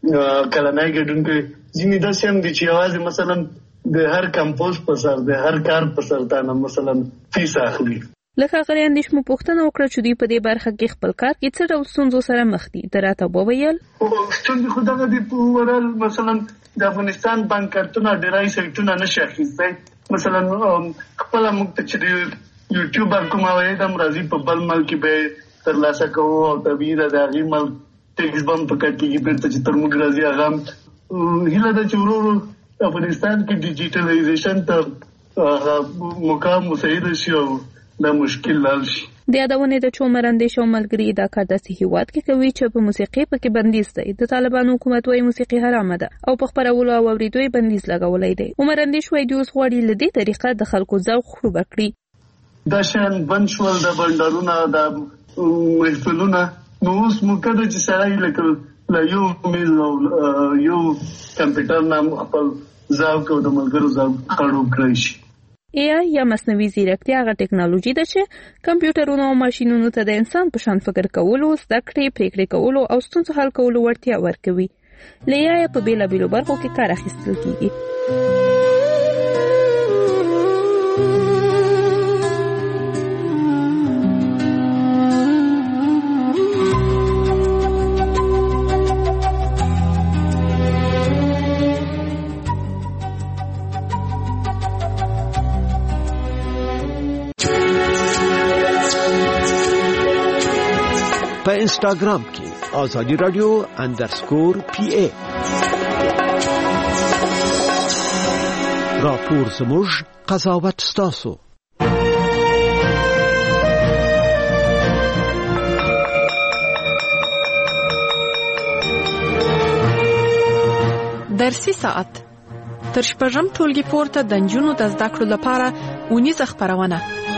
کلنی ګډون کوي. ځینې داسې هم دي چې یوازې مثلا د هر کمپوز په سر د هر کار په سر تا نه مثلا فیس اخلي. لکه هغه اندیش مو پوښتنه وکړه چې دوی په دې برخه کې خپل کار کې څه ډول ستونزو سره مخ دي. ده راته وویل ستونزې خو دغه دي په اورال مثلا د افغانستان بانک کارتونه ډیری سایټونه نشي اخیستی. مثلا خپله موږ ته چې د یوټیوب کوم عواید هم راځي په بل ملک کې به ترلاسه کوو او طبیعي ده د هغې ملک ټیکس به هم په کټ کېږي بېرته چې تر موږ راځي. هغه هیله ده چې ورو ورو افغانستان کې ډیجیټلایزیشن ته مقام مساعده شي او دا مشکل حل شي. د یادونې د عمر اندیش او ملګري دا کار داسې هیواد کې کوي چې په موسیقي پکې بندیز دی. د طالبانو حکومت وايي موسیقي حرامه ده او په خپرولو او اورېدو یې بندیز لګولی دی. عمر اندیش وايي دوی اوس غواړي له دې طریقه د خلکو ذوق خړوبه کړي. دا شیان بند شول، د بنډارونه د محفلونه. نو اوس موقع ده چې سړی لکه له یو میز او یو کمپیوټر نام خپل ځاو کو د ملګرو ځاو کارو کړی شي. AI یا مصنوعي ځیرکتیا هغه ټکنالوژي ده چې کمپیوټرونو او ماشینونو ته د انسان په شان فکر کولو، زده کړې، پریکړې کولو او ستونزو حل کولو وړتیا ورکوي. له AI په بیلابیلو برخو کې کار اخیستل کیږي. په انسټاګرام کې آزادی رادیو _PA راپور زموږ قضاوت ستاسو. درسي ساعت تر شپږم ټولګي پورته د نجونو د زده کړو لپاره اونیزه خپرونه.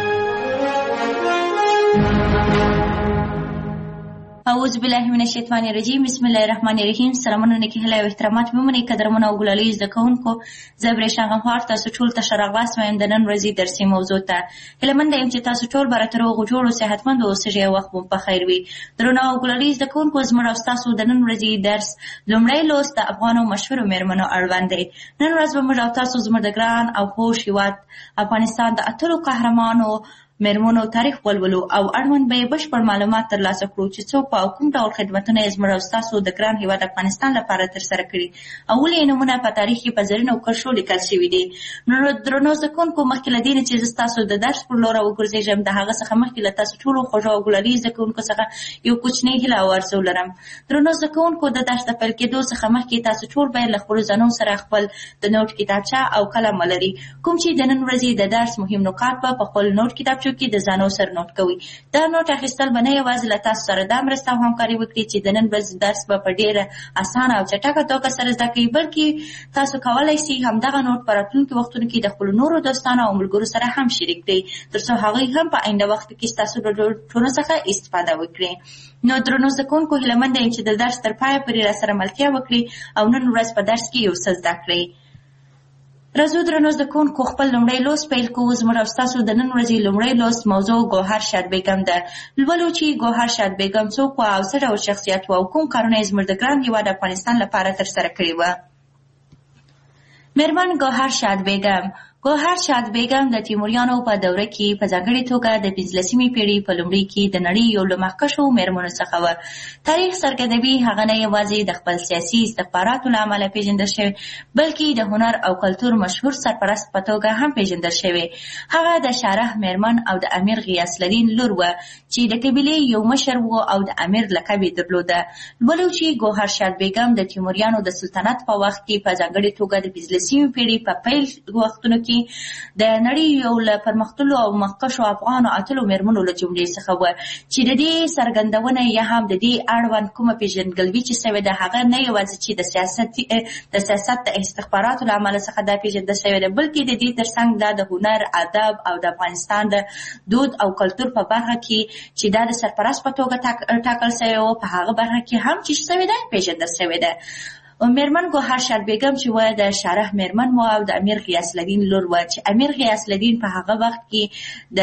اعوذ بالله من الشیطان الرجیم. بسم الله الرحمن الرحیم. سلامونه نیکی هیله او احترامات مې قدرمنه او ګلالي زده کوونکو، زبر شغفار تاسو ټول ته شرغلاس وایم د نن ورځې درسي موضوع ته. هیلمن یم چې تاسو ټول براتر او جوړ او صحتمند اوسئ. وخت مو په خیر وي. درنو او ګلالي زده کوونکو، زموږ او تاسو د نن ورځې درس لومړی لوست د افغانو مشهورو میرمنو اړوند دی. نن ورځ به موږ او تاسو زموږ د ګران او خوش هیواد افغانستان د اتلو قهرمانو میرمنو تاریخ ولولو او اړوند به بشپړ معلومات ترلاسه کړو چې څوک په کوم ډول خدمتونه یې زموږ او تاسو د ګران هیواد افغانستان لپاره ترسره کړي او ولې نمونه په تاریخ کې په زرینو کرښو لیکل شوي دي. نو درنو زده کوونکو، مخکې له دې چې زه تاسو د درس پر لور وګرځېږم، د هغه څخه مخکې له تاسو ټولو خوږو او ګلالي زده کوونکو څخه یو کوچنی هیله او ارزو لرم. درنو زده کوونکو، د درس د پیل کېدو څخه مخکې تاسو ټول باید له خپلو ځانونو سره خپل د نوټ کتابچه او قلم ولري. کوم چې د نن ورځې د درس مهم نکات په خپل نوټ کتابچو کې د ځانو سره نوٹ کوي. دا نوٹ اخیستل به نه یوازې له تاسو سره دا مرسته او همکاري وکړي چې د نن ورځې درس به په ډېره اسانه او چټکه توګه سره زده کړئ، بلکې تاسو کولی شئ همدغه نوٹ په راتلونکي وختونو کې د خپلو نورو دوستانو او ملګرو سره هم شریک کړئ، تر څو هغوی هم په آینده وخت کې ستاسو له نوټونو څخه استفاده وکړي. نو درنو زده کوونکو، هیلهمنده یم چې د درس تر پایه پورې راسره ملتیا وکړي او نن ورځ په درس کې یو څه زده کړئ. راځو درنو زده کوونکو، خپل لومړی لوست پیل کوو. زموږ او ستاسو د نن ورځې لومړی لوست موضوع ګوهر شاد بیګم ده. لولو چې ګوهر شاد بیګم څوک وه او څه ډول شخصیت وه او کوم کارونه یې زموږ د ګران هېواد افغانستان لپاره ترسره کړي وه. میرمن ګوهر شاد بیګم. ګوهر شاد بیګم د تیموریانو په دوره کې په ځانګړې توګه د 15مې پیړۍ په لومړي کې د نړۍ یو له مخکښو میرمنو څخه وه. تاریخ څرګندوي هغه نه یوازې د خپل سیاسي استخباراتو له امله پیژندل شوې، بلکې د هنر او کلتور مشهور سرپرست په توګه هم پیژندل شوې. هغه د شارح میرمن او د امیر غیاث الدین لور وه چې د قبیلې یو مشر و او د امیر لقب یې درلوده. ولو چې ګوهر شاد بیګم د تیموریانو د سلطنت په وخت کې په ځانګړې توګه د 15مې پیړۍ په پیل وختونو کې د نړۍ یو له پرمختللو او مخکښو افغانو اتلو میرمنو له جملې څخه وه چې د دې څرګندونه یا هم د دې اړوند کومه پیژندګلوي چې سوې ده، هغه نه یوازې چې د سیاست د استخباراتو له امله څخه دا پیژندل شوې ده، بلکې د دې ترڅنګ دا د هنر، ادب او د افغانستان د دود او کلتور په برخه کې چې دا د سرپرست په توګه ټاکل شوی و، په هغه برخه کې هم چې شوې ده پیژندل شوې ده. میرمن ګوهر شاد بیګم چې وه د شارح میرمن وه او د امیر غیاث الدین لور وه چې امیر غیاث الدین په هغه وخت کې د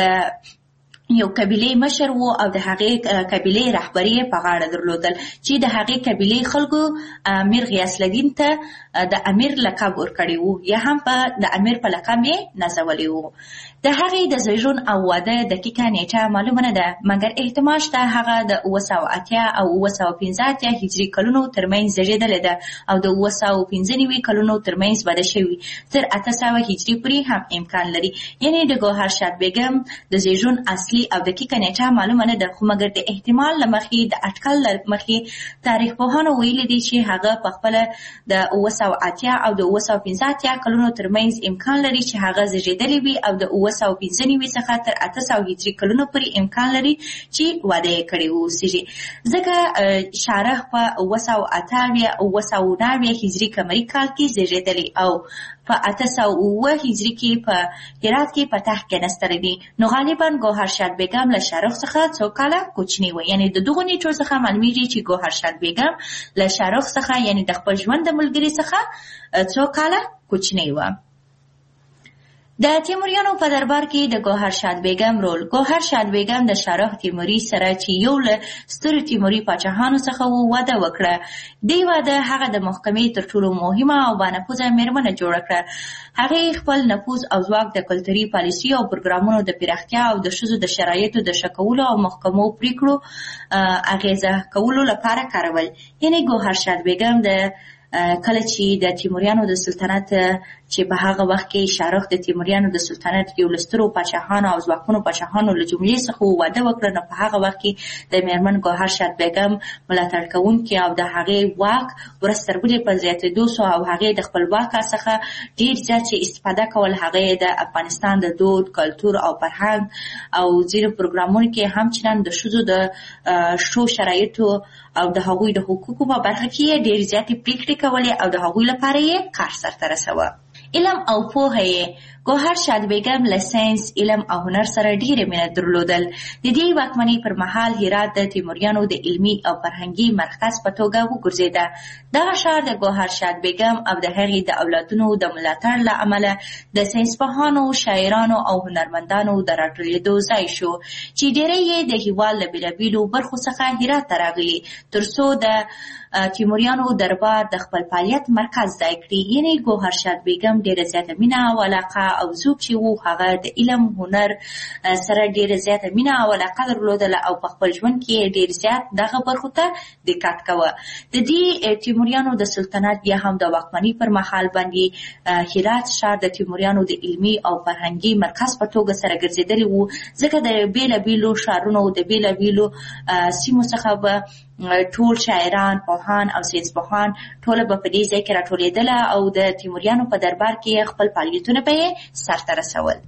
یو قبیلې مشر وو او د هغې قبیلې رهبري په غاړه درلودل چې د هغې قبیلې خلکو امیر غیاث الدین ته د امیر لقب ورکړی وو یا هم په د امیر په لقب یې نازولی وو. د هغې د زیږون او واده دقیقه نیټه معلومه نه ده، مګر احتمال شته هغه د 980 او 915 هجري کلونو ترمنځ زیږېدلې ده او د 995 کلونو ترمنځ واده شوي، تر 800 هجري پورې هم امکان لري. یعنې د ګوهر شاد بیګم د زیږون اصلي او دقیقه نیټه معلومه نه ده، خو مګر د احتمال له مخې د اټکل له مخې تاریخ پوهانو ویلي دي چې هغه په خپله د 980 او د 915 کلونو ترمنځ امکان لري چې هغه زیږېدلې وي او د 995 څخه تر 800 هجري کلونو پورې امکان لري چې واده یې کړی اوسېږي، ځکه شارح په 998 هجري قمري کال کې زیږېدلی او په 809 هجری کې په هرات کې په تخت کېناستلې دي. نو غالبا ګوهرشاد بیګم له شارخ څخه څو کاله کوچنی و. یعنی د دغه نیټو څخه معلومیږي چې ګوهرشاد بیګم له شارخ څخه یعنی د خپل ژوند د ملګری څخه څو کاله کوچنی و. د تیموریانو په دربار کې د ګوهرشاد بیګم رول. ګوهرشاد بیګم د شارخ تیموري سره چې یو له سترو تیموري پاچاهانو څخه واده وکړه. دې واده هغه د محکمې تر ټولو مهمه او بانفوذه میرمنه جوړه کړه. هغه خپل نفوذ او ځواک د کلتوري پالیسي او پروګرامونو د پراختیا او د ښځو د شرایطو د ښه کولو او محکمو پریکړو اغیزه کولو لپاره کارول. یعنی ګوهرشاد بیګم د کله چې د تیموریانو د سلطنت چې په هغه وخت کې شارخ د تیموریانو د سلطنت یو لسترو پاچاهانو او ځواکمنو پاچاهانو له جملې څخه واده وکړ، نو په هغه وخت کې د میرمن ګوهرشاد بیګم ملاتړ کوونکي او د هغې واک ورځ بلې په زیاتېدو سو او هغې د خپل واک څخه ډېر زیات چې استفاده کول. هغې د افغانستان د دود، کلتور او فرهنګ او ځینو پروګرامونو کې همچنان د ښځو د ښو شرایطو او د هغوی د حقوقو په برخه کې ډېر زیاتې پریکړې کولې او د هغوی لپاره یې کار سرته رسوه. علم او پوهه یې ګوهرشاد بیګم له ساینس، علم او هنر سره ډېره مینه درلودل. د دې واکمنۍ پر مهال هرات د تیموریانو د علمي او فرهنګي مرکز په توګه وګرځېده. دغه ښار د ګوهرشاد بیګم او د هغې د اولادونو د ملاتړ له امله د ساینسپوهانو، شاعرانو او هنرمندانو د راټولېدو ځای شو چې ډېری یې د هېواد له بېلابېلو برخو څخه هرات ته راغلي تر څو د تیموریانو دربار د خپل فعالیت مرکز ځای کړي. یعنی ګوهرشاد بیګم ډېره زیاته مینه او علاقه او څوک چې وو هغه د علم هنر سره ډېره زیاته مینه او علاقه درلودله او په خپل ژوند کې ډېر زیات دغه برخو ته دقت کوه. د دې تیموریانو د سلطنت بیا هم د واکمنۍ پر مهال باندې هرات ښار د تیموریانو د علمي او فرهنګي مرکز په توګه سره ګرځېدلی وو، ځکه د بېلابېلو ښارونو د بېلابېلو سیمو څخه به ټول شاعران، پوهان او ساینسپوهان ټوله به په دې ځای کې راټولېدله او د تیموریانو په دربار کې خپل فعالیتونه به یې سرته رسول.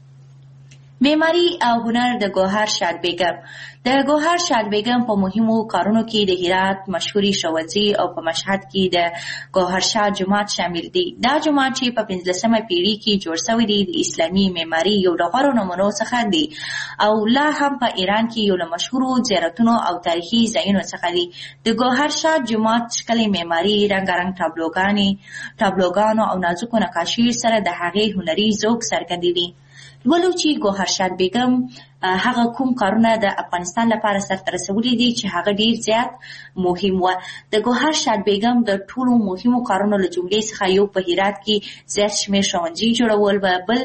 معماري او هنر د ګوهرشاد بیګم. د ګوهرشاد بیګم په مهمو کارونو کې د هرات مشهوري ښوونځي او په مشهد کې د ګوهرشاد جومات شامل دي. دا جومات چې په 15مه پیړۍ کې جوړ شوی دی د اسلامي معماري یو له غوره نمونو څخه دی او لا هم په ایران کې یو له مشهورو زیارتونو او تاریخي ځایونو څخه دی. د ګوهرشاد جومات ښکلې معماري، رنګارنګ ټابلوګانو او نازکو نقاشیو سره د هغې هنري ذوق څرګندوي. ولو چې ګوهرشاد بیګم هغه کوم کارونه د افغانستان لپاره سرته رسولي دي چې هغه ډیر زیات مهم و. د ګوهرشاد بیګم د ټولو مهمو کارونو له جملې څخه یو په هرات کې زیات شمېر ښوونځي جوړول و، بل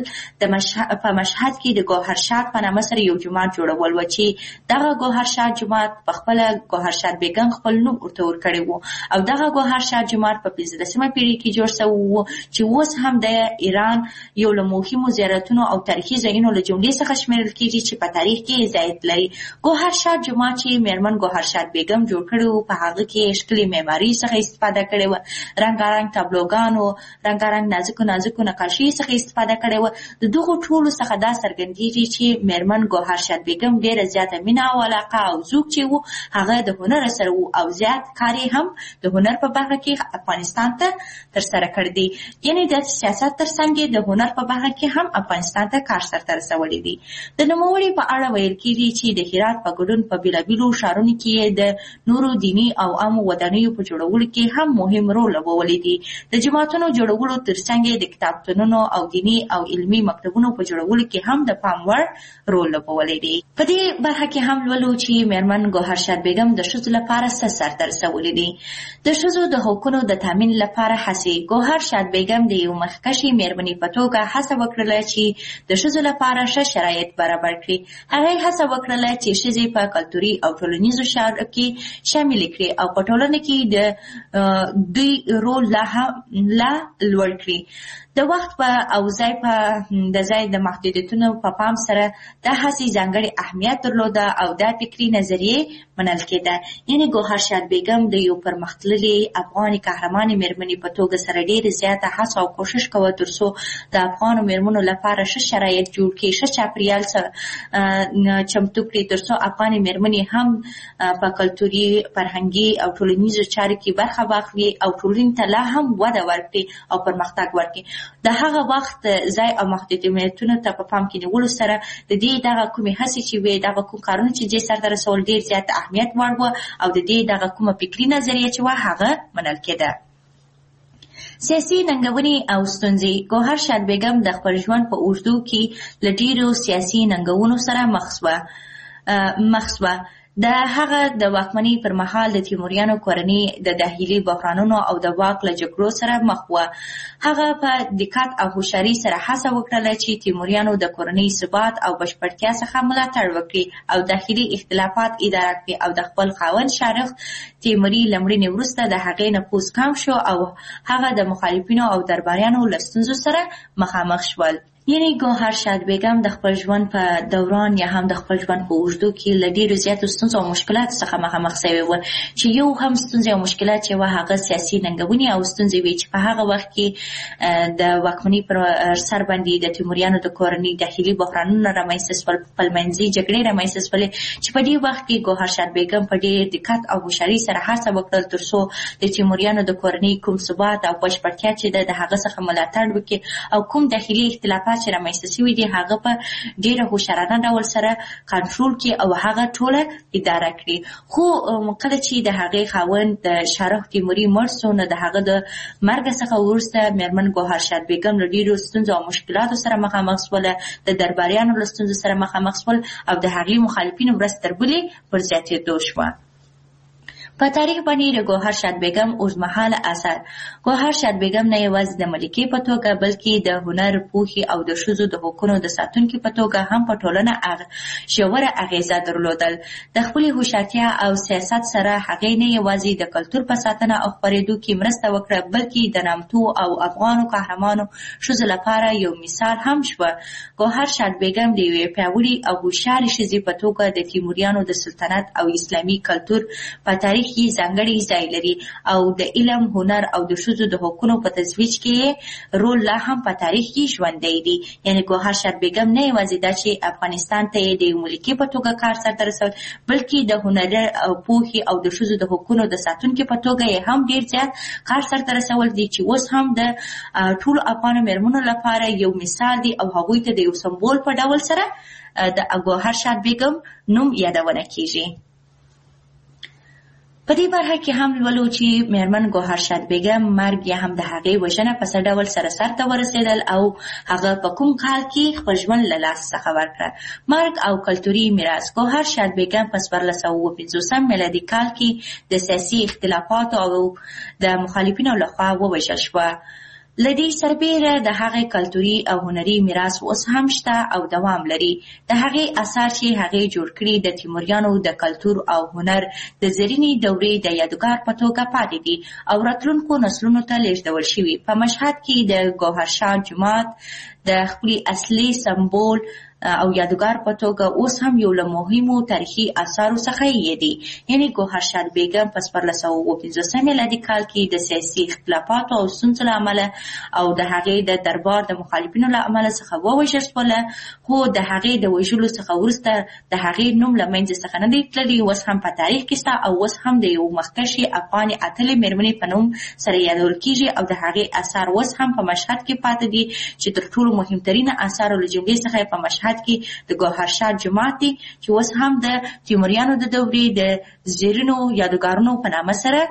په مشهد کې د ګوهرشاد په نامه سره یو جومات جوړول و چې دغه ګوهرشاد جومات په خپله ګوهرشاد بیګم خپل نوم ورته ورکړی و او دغه ګوهرشاد جومات په 15مه پیړۍ کې جوړ شوی و چې اوس هم د ایران یو له مهمو زیارتونو او تاریخي ځایونو له جملې څخه شمیرل کېږي چې په تاریخ کې ځای لري. ګوهرشاد جومات چې میرمن ګوهرشاد بیګم جوړ کړی و په هغه کې ښکلې معماري څخه استفاده کړې وه، رنګارنګ ټابلوګانو، رنګارنګ نازکو نقاشي څخه استفاده کړې وه. د دغو ټولو څخه دا څرګندېږي چې میرمن ګوهرشاد بیګم ډېره زیاته مینه او علاقه او ذوق چې و هغه د هنر سره و او زیات کار یې هم د هنر په برخه کې افغانستان ته ترسره کړی دی. یعنې د سیاست ترڅنګ د هنر په برخه کې هم افغانستان ته کار سرته رسولی دی. د نوموړي په اړه ویل کېږي چې د هرات په ګډون په بېلابېلو ښارونو کې د نورو دیني او عامو ودانیو په جوړولو کې هم مهم رول لوبولی دی. د جوماتونو جوړولو ترڅنګ د کتابتونونو او دیني او علمي مکتبونو په جوړولو کې هم د پام وړ رول لوبولی دی. په دې برخه کې هم لولو چې میرمن ګوهرشاد بیګم د ښځو لپاره څه سرته رسولی دی. د ښځو د حقونو د تامین لپاره هڅې. ګوهرشاد بیګم د یو مخکښې میرمنې په توګه هڅه وکړله چې د ښځو لپاره ښه شرایط برابر کړي. هغې هڅه وکړله چې ښځې په کلتوري او ټولنیزو چارو کې شاملې کړي او په ټولنه کې د دوی رول لا لوړ کړي. د وخت او ځای د ځای د محدودیتونو په پام سره دا هڅې ځانګړې اهمیت درلوده او دا فکري نظریې منل کېده. یعنې ګوهرشاد بیګم د یو پرمختللې افغاني قهرمانې میرمنې په توګه سره ډېرې زیاته هڅه او کوشش کوه تر څو د افغانو میرمنو لپاره ښه شرایط جوړ کړي، ښه چاپېریال چمتو کړي تر څو افغانې میرمنې هم په کلتوري، فرهنګي او ټولنیزو چارو کې برخه واخلي او ټولنې ته لا هم وده ورکړي او پرمختګ ورکړي. د هغه وخت ځای او محدودیتونو ته په پام کې نیولو سره د دې دغه کومې هڅې چې وې دغه کوم کارونه چې دې سرته رسول ډېر زیات اهمیت وړ وو او د دې دغه کومه فکري نظریه چې وه هغه منل کېده. سیاسي ننګونې او ستونزې. ګوهر شاد بیګم د خپل ژوند په اوږدو کې له ډېرو سیاسي ننګونو سره مخ شوه. د هغه د واکمنۍ پر مهال د تیموریانو کورنۍ د داخلي بحرانونو او د واک له جګړو سره مخ وه. هغه په دقت او هوښیارۍ سره هڅه وکړله چې تیموریانو د کورنۍ ثبات او بشپړتیا څخه ملاتړ وکړي او داخلي اختلافات اداره کړي او د خپل خاوند شارخ تیموري له مړینې وروسته د هغې نفوذ کم شو او هغه د مخالفینو او درباریانو له ستونزو سره مخامخ شول. یعنی ګوهر شاد بیګم د خپل ژوند په دوران یا هم د خپل ژوند په اوږدو کې له ډېرو زیاتو ستونزو او مشکلاتو څخه مخامخ شوې وه چې یو هم ستونزې او مشکلات چې وه هغه سیاسي ننګونې او ستونزې وې چې په هغه وخت کې د واکمنۍ پر سر باندې د تیموریانو د کورنۍ داخلي بحرانونه رامنځته شول، خپلمنځي جګړې رامنځته شولې چې په دې وخت کې ګوهر شاد بیګم په ډېر دقت او هوښیارۍ سره هڅه وکړل تر څو د تیموریانو د کورنۍ کوم ثبات او بشپړتیا چې د هغه څخه ملاتړ وکړي او کوم داخلي اختلافات چې رامنځته شوي دي هغه په ډېره هوښیارانه ډول سره کنټرول کړي او هغه ټوله اداره کړي. خو کله چې د هغې خاوند د شارخ تیموري مړ شو نو د هغه د مرګ څخه وروسته مېرمن ګوهر شاد بیګم له ډېرو ستونزو او مشکلاتو سره مخامخ شوله، د درباریانو له ستونزو سره مخامخ شول او د هغې مخالفینو ورځ تر بلې پر زیاتېدو شوه. په تاریخ باندې د ګوهر شاد بیګم اوږدمهاله اثر. ګوهر شاد بیګم نه یوازې د ملکې په توګه بلکې د هنر، پوهې او د ښځو د حقونو د ساتونکي په توګه هم په ټولنه ژوره اغیزه درلودل. د خپلې هوښیارتیا او سیاست سره هغې نه یوازې د کلتور په ساتنه او خپرېدو کې مرسته وکړه بلکې د نامتو او افغانو قهرمانو ښځو لپاره یو مثال هم شوه. ګوهر شاد بیګم د یوې پیاوړې او هوښیارې ښځې په توګه د تیموریانو د سلطنت او اسلامي کلتور په تاریخ کې ځانګړی ځای لري او د علم، هنر او د ښځو د حقونو په ترویج کې رول لا هم په تاریخ کې ژوندی دی. یعنې ګوهر شاد بیګم نه یوازې دا چې افغانستان ته یې د یو ملکې په توګه کار سرته رسول بلکې د هنر او پوهې او د ښځو د حقونو د ساتونکي په توګه یې هم ډېر زیات کار سرته رسول دي چې اوس هم د ټولو افغانو مېرمنو لپاره یو مثال دی او هغوی ته د یو سمبول په ډول سره د ګوهر شاد بیګم نوم یادونه کیږي. په دې برخه کې هم لولو چې مېرمن ګوهر شاد بیګم مرګ یا هم د هغې وژنه په څه ډول سره سرته ورسېدل او هغه په کوم کال کې خپل ژوند له لاسه څخه ورکړه. مرګ او کلتوري میراث. ګوهر شاد بیګم په 1450 میلادي کال کې د سیاسي اختلافاتو او د مخالفینو لخوا ووژل شوه. له دې سربیره د هغې کلتوري او هنري میراث اوس هم شته او دوام لري. د هغې اثار چې هغې جوړ کړي د تیموریانو د کلتور او هنر د زرینې دورې د یادګار په توګه پاتې دي او راتلونکو نسلونو ته لیږدول شوي. په مشهد کې د ګوهر شاه جومات د خپلې اصلي سمبول او یادګار په توګه اوس هم یو له مهمو تاریخي اثارو څخه یې دی. یعنې ګوهر شاد بیګم په 1450 میلادي کال کې د سیاسي اختلافاتو او ستونزو له امله او د هغې د دربار د مخالفینو له امله څخه ووژل شوله، خو د هغې د وژلو څخه وروسته د هغې نوم له منځه څخه نه دی تللی. اوس هم په تاریخ کې شته او اوس هم د یو مخکښې افغانې اتلې مېرمنې په نوم سره یادول کیږي او د هغې اثار اوس هم په مشهد کې پاتې دي چې تر ټولو مهمترینه اثارو له جملې څخه په مشهد کې د ګوهر شاه جومات دی چې اوس هم د تیموریانو د دورې د زیرینو یادګارونو په نامه سره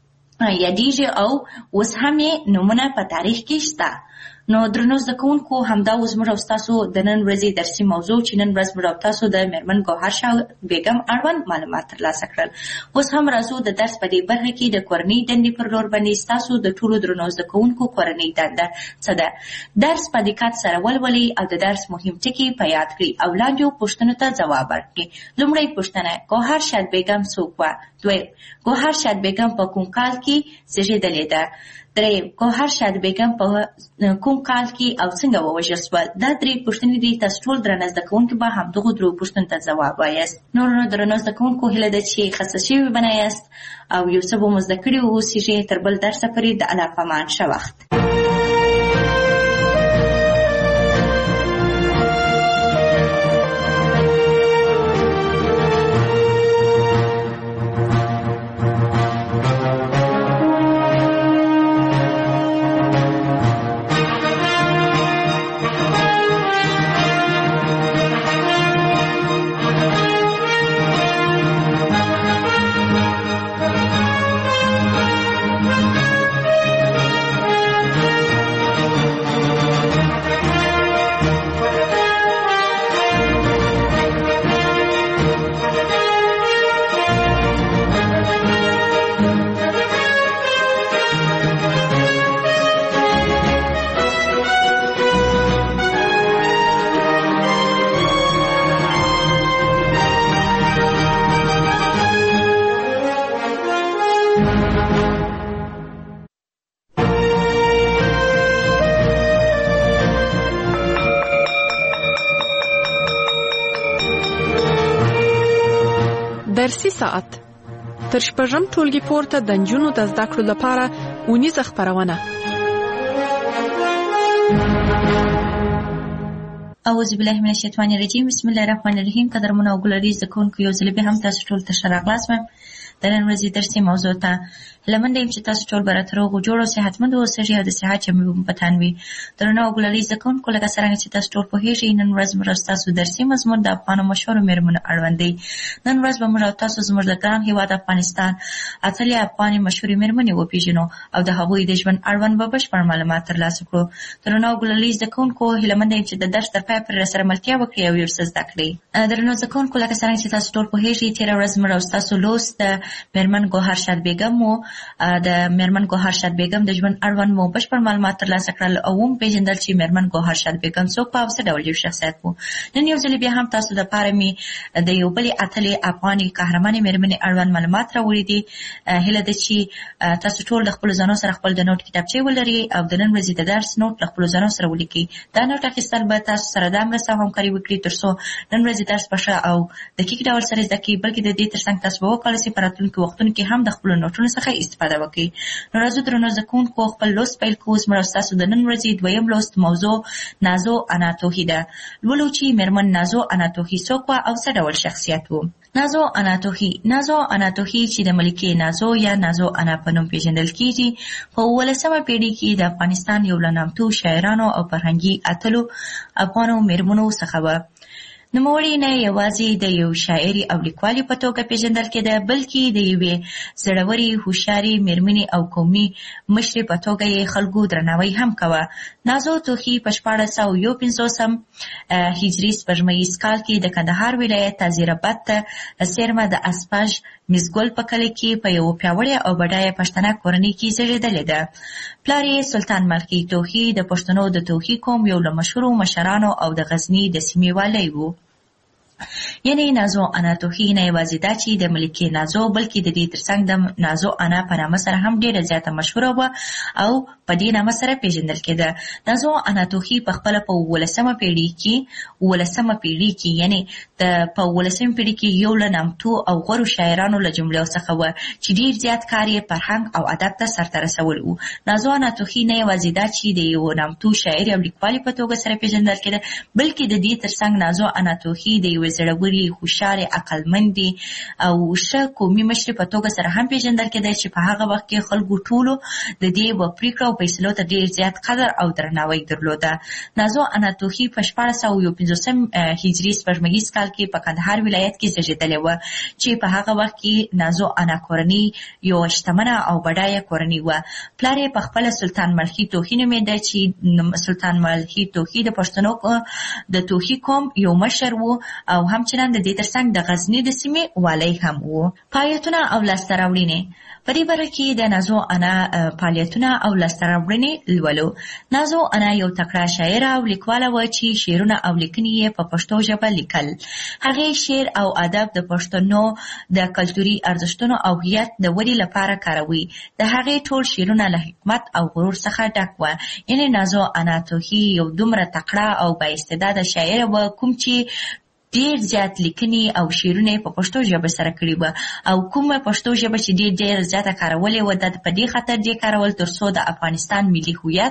یادیږي او اوس هم یې نومونه په تاریخ کې شته. نو درنو زده کوونکو همدا اوس موږ او ستاسو د نن ورځې درسي موضوع چې نن ورځ موږ او تاسو د مېرمن ګوهر شاه بیګم اړوند معلومات ترلاسه کړل. اوس هم راځو د درس په دې برخه کې د کورنۍ دندې پر لور باندې ستاسو د ټولو درنو زده کوونکو کورنۍ دنده څه ده. درس په دقت سره ولولئ او د درس مهم ټکي په یاد کړئ او لاندې پوښتنو ته ځواب ورکړئ. لومړی پوښتنه: ګوهر شاه بیګم څوک وه؟ دویم: ګوهر شاه بیګم په کوم کال کې زیږېدلې ده؟ دریم: ګوهر شاه بیګم په کوم کال کې او څنګه ووژل شوه؟ دا درې پوښتنې دي. تاسو ټول درنه زده کوونکي به همدغو درو پوښتنو ته ځواب وایاست. نور درنو زده کوونکو هیله ده چې خسته شوي به نه یاست او یو څه به مو زده کړي واوسیږي. تر بل درسه پورې د الله په امان. ښه وخت. درسي ساعت تر شپږم ټولګي پورته د نجونو د زده کړو لپاره اونیزه خپرونه. اعوذ بالله من الشیطان الرجیم. بسم الله الرحمن الرحیم. قدرمنو او ګلري زکونکو یو ځل به هم تاسو ټول ته ښه راغلاست. د نن ورځې درسي موضوع ته لمنډه يم چې تاسو ټول به راته روغ جوړ او صحتمند اوسئ او د صحت چمې په تن وي. درنو او ګلري زکونکو لکه څنګه چې تاسو ټول پوهیږئ نن ورځ موږ تاسو درسي مضمون د افغان مشهور میرمنو اړوند دی. نن ورځ به موږ تاسو زموږ د ګران هیواد افغانستان اتلې افغاني مشهور میرمنې وپیژنو او د هغوی د ژوند اړوند به بشپړ معلومات ترلاسه کړو. درنو او ګلري زکونکو لمنډه يم چې د درس تر پای پورې سره ملتیا وکړئ او یو څه زده کړئ. درنو زکونکو لکه څنګه چې تاسو ټول پوهیږئ تېره ورځ موږ تاسو لوست د میرمن ګوهر شاد بیگم او د میرمن ګوهر شاد بیگم د ژوند اړوند مو بشپړ معلومات ترلاسه کړل او هم پیژندل چې میرمن ګوهر شاد بیگم څوک په څه ډول یو شخصیت وو. نن یو ځل بیا هم تاسو د پاره می د یو بل اتلې افغاني قهرمانې میرمنې اړوند معلومات راوړي دي. هله د چې تاسو ټول د خپل ځانو سره خپل د نوٹ کتابچې ولري او د نن ورځې د درس نوٹ خپل ځانو سره ولیکئ. دا نوٹ اخیستل به تاسو سره د مرسته همکاري وکړي ترڅو نن ورځې درس پښه او دقیق ډول سره زده کړئ، بلکې د دې ترڅنګ تاسو به وکړئ چې په راتلونکي وختونو کې هم د خپل نوټونو څخه استفاده وکړئ. نو راځو درنو زکونکو خپل لوست پیل کوو. زموږ تاسو د نن ورځې دویم لوست موضوع نازو انا توحی ده. لولو چې میرمن نازو انا توحی څوک وه او څه ډول شخصیت وو. نازو انا توحی چې د ملکې نازو یا نازو انا په نوم پیژندل کیږي په 18مه پیړۍ کې د افغانستان یو له نامتو شاعرانو او فرهنګي اتلو افغانو میرمنو څخه وه. نوموړې نه یوازې د یو شاعري او لیکوالي په توګه پیژندل کېده، بلکې د یوې زړورې هوښیارې میرمنې او قومي مشرې په توګه یې خلکو درناوی هم کوه. نازو توحی په 1451 هجري سپوږمیز کال کې د کندهار ولایت تازیراباد ته څیرمه د اسپاژ مزګل په کلي کې په یو پیاوړې او بډایه پښتنه کورنۍ کې زیږېدلې ده. پلار یې سلطان ملخي توحی د پښتنو د توحی قوم یو له مشهورو مشرانو او د غزني د سیمې والی و. یعنی نازو انا توحی نه یوازې دا چې د ملکې نازو بلکې د دې ترڅنګ د نازو انا په نامه سره هم ډیره زیاته مشهوره وه او په دې نامه سره پیژندل کېده. نازو انا توحی په خپله په 18مه پیړۍ کې یعنی په 18مه پیړۍ کې یو له نامتو او غوره شاعرانو له جملو څخه وه چې ډیر زیات کار یې فرهنګ او ادب ته سرته رسول و. نازو انا توحی نه یوازې دا چې د یو نامتو شاعر او لیکوالې په توګه سره پیژندل کېده، بلکې د دې ترڅنګ نازو انا توحی د یو زړورې هوښیارې عقلمندې او ښه قومي مشرې په توګه سره هم پیژندل کېدی چې په هغه وخت کې خلکو ټولو د دې و پریکړو او فیصلو ته ډېر زیات قدر او درناوی درلوده. نازو انا توحی په 1451 هجري سپوږمیز کال کې په کندهار ولایت کې زیږېدلې وه چې په هغه وخت کې نازو انا کورنۍ یو شتمنه او بډایه کورنۍ وه. پلار یې په خپله سلطان ملخي توحی نومېده چې سلطان ملخي توحی د پښتنو د توحی قوم یو مشر و او همچنان د دې ترڅنګ د غزني د سیمې والی هم و. فعالیتونه او لاسته راوړنې په دې باره کې د نازو انا فعالیتونه او لاسته راوړنې لولو. نازو انا یو تکړه شاعره او لیکواله وه چې شعرونه او لیکنې یې په پښتو ژبه لیکل. هغې شعر او ادب د پښتنو د کلتوري ارزښتونو او هویت د ودې لپاره کاروي. د هغې ټول شعرونه له حکمت او غرور څخه ډک وه. یعنې نازو انا توحی یو دومره تکړه او با استعداده شاعره وه کوم چې ډیر زیات لیکنې او شعرونه په پښتو ژبه سره کړي وه او کومه پښتو ژبه چې ډیر زیاته کارولې وه د په دې خاطر دې کارول ترڅو د افغانستان ملي هویت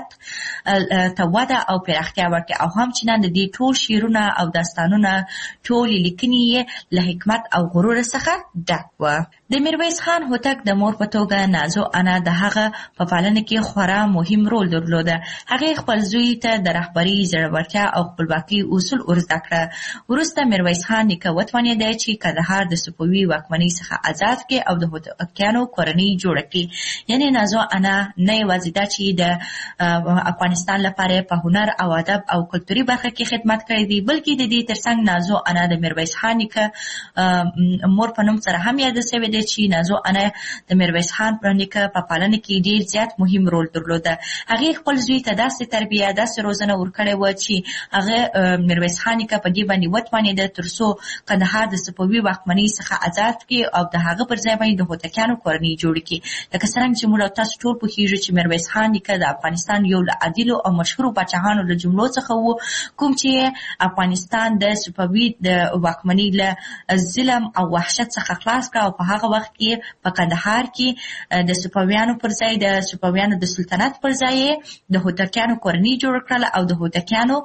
ته وده او پراختیا ورکړي او همچنان د دې ټول شعرونه او داستانونه ټولې لیکنې یې له حکمت او غرور څخه ډک وه. د میرویس خان هوتک د مور په توګه نازو انا د هغه په پالنه کې خورا مهم رول درلوده. هغې خپل زوی ته د رهبرۍ زړورتیا او خپلواکۍ اصول ورزده کړه. وروسته میرویس خان نیکه وتوانېده چې کندهار د صفوي واکمنۍ څخه آزاد کړي او د هوتکیانو کورنۍ جوړه کړي. یعنې نازو انا نه یوازې دا چې د افغانستان لپاره په هنر او ادب او کلتوري برخه کې خدمت کړی دی، بلکې د دې ترڅنګ نازو انا د میرویس خان نیکه مور په نوم سره هم یاده شوې ده دی چې نازو انا د میرویس خان پر نیکه په پالنه کې ډیر زیات مهم رول درلوده. هغه خپل زوی ته داسې تربیه داسې روزنه ورکړې و چې هغه میرویس خان نیکه په دې باندې وتوانېده ترڅو کندهار د صفوي واکمنۍ څخه آزاد کړي او د هغه پر ځای باندې د هوتکیانو کورنۍ جوړ کړي. لکه څنګه چې موږ تاسو ټول پوهیږو چې میرویس خان نیکه د افغانستان یو له عادلو او مشهورو پاچاهانو له جملو څخه و، کوم چې افغانستان د صفوي د واکمنۍ له ظلم او وحشت څخه خلاص کړ او په هغه وخت کې په کندهار کې د صفویانو پر ځای د صفویانو د سلطنت پر ځای د هوتکیانو کورنۍ جوړ کړل او د هوتکیانو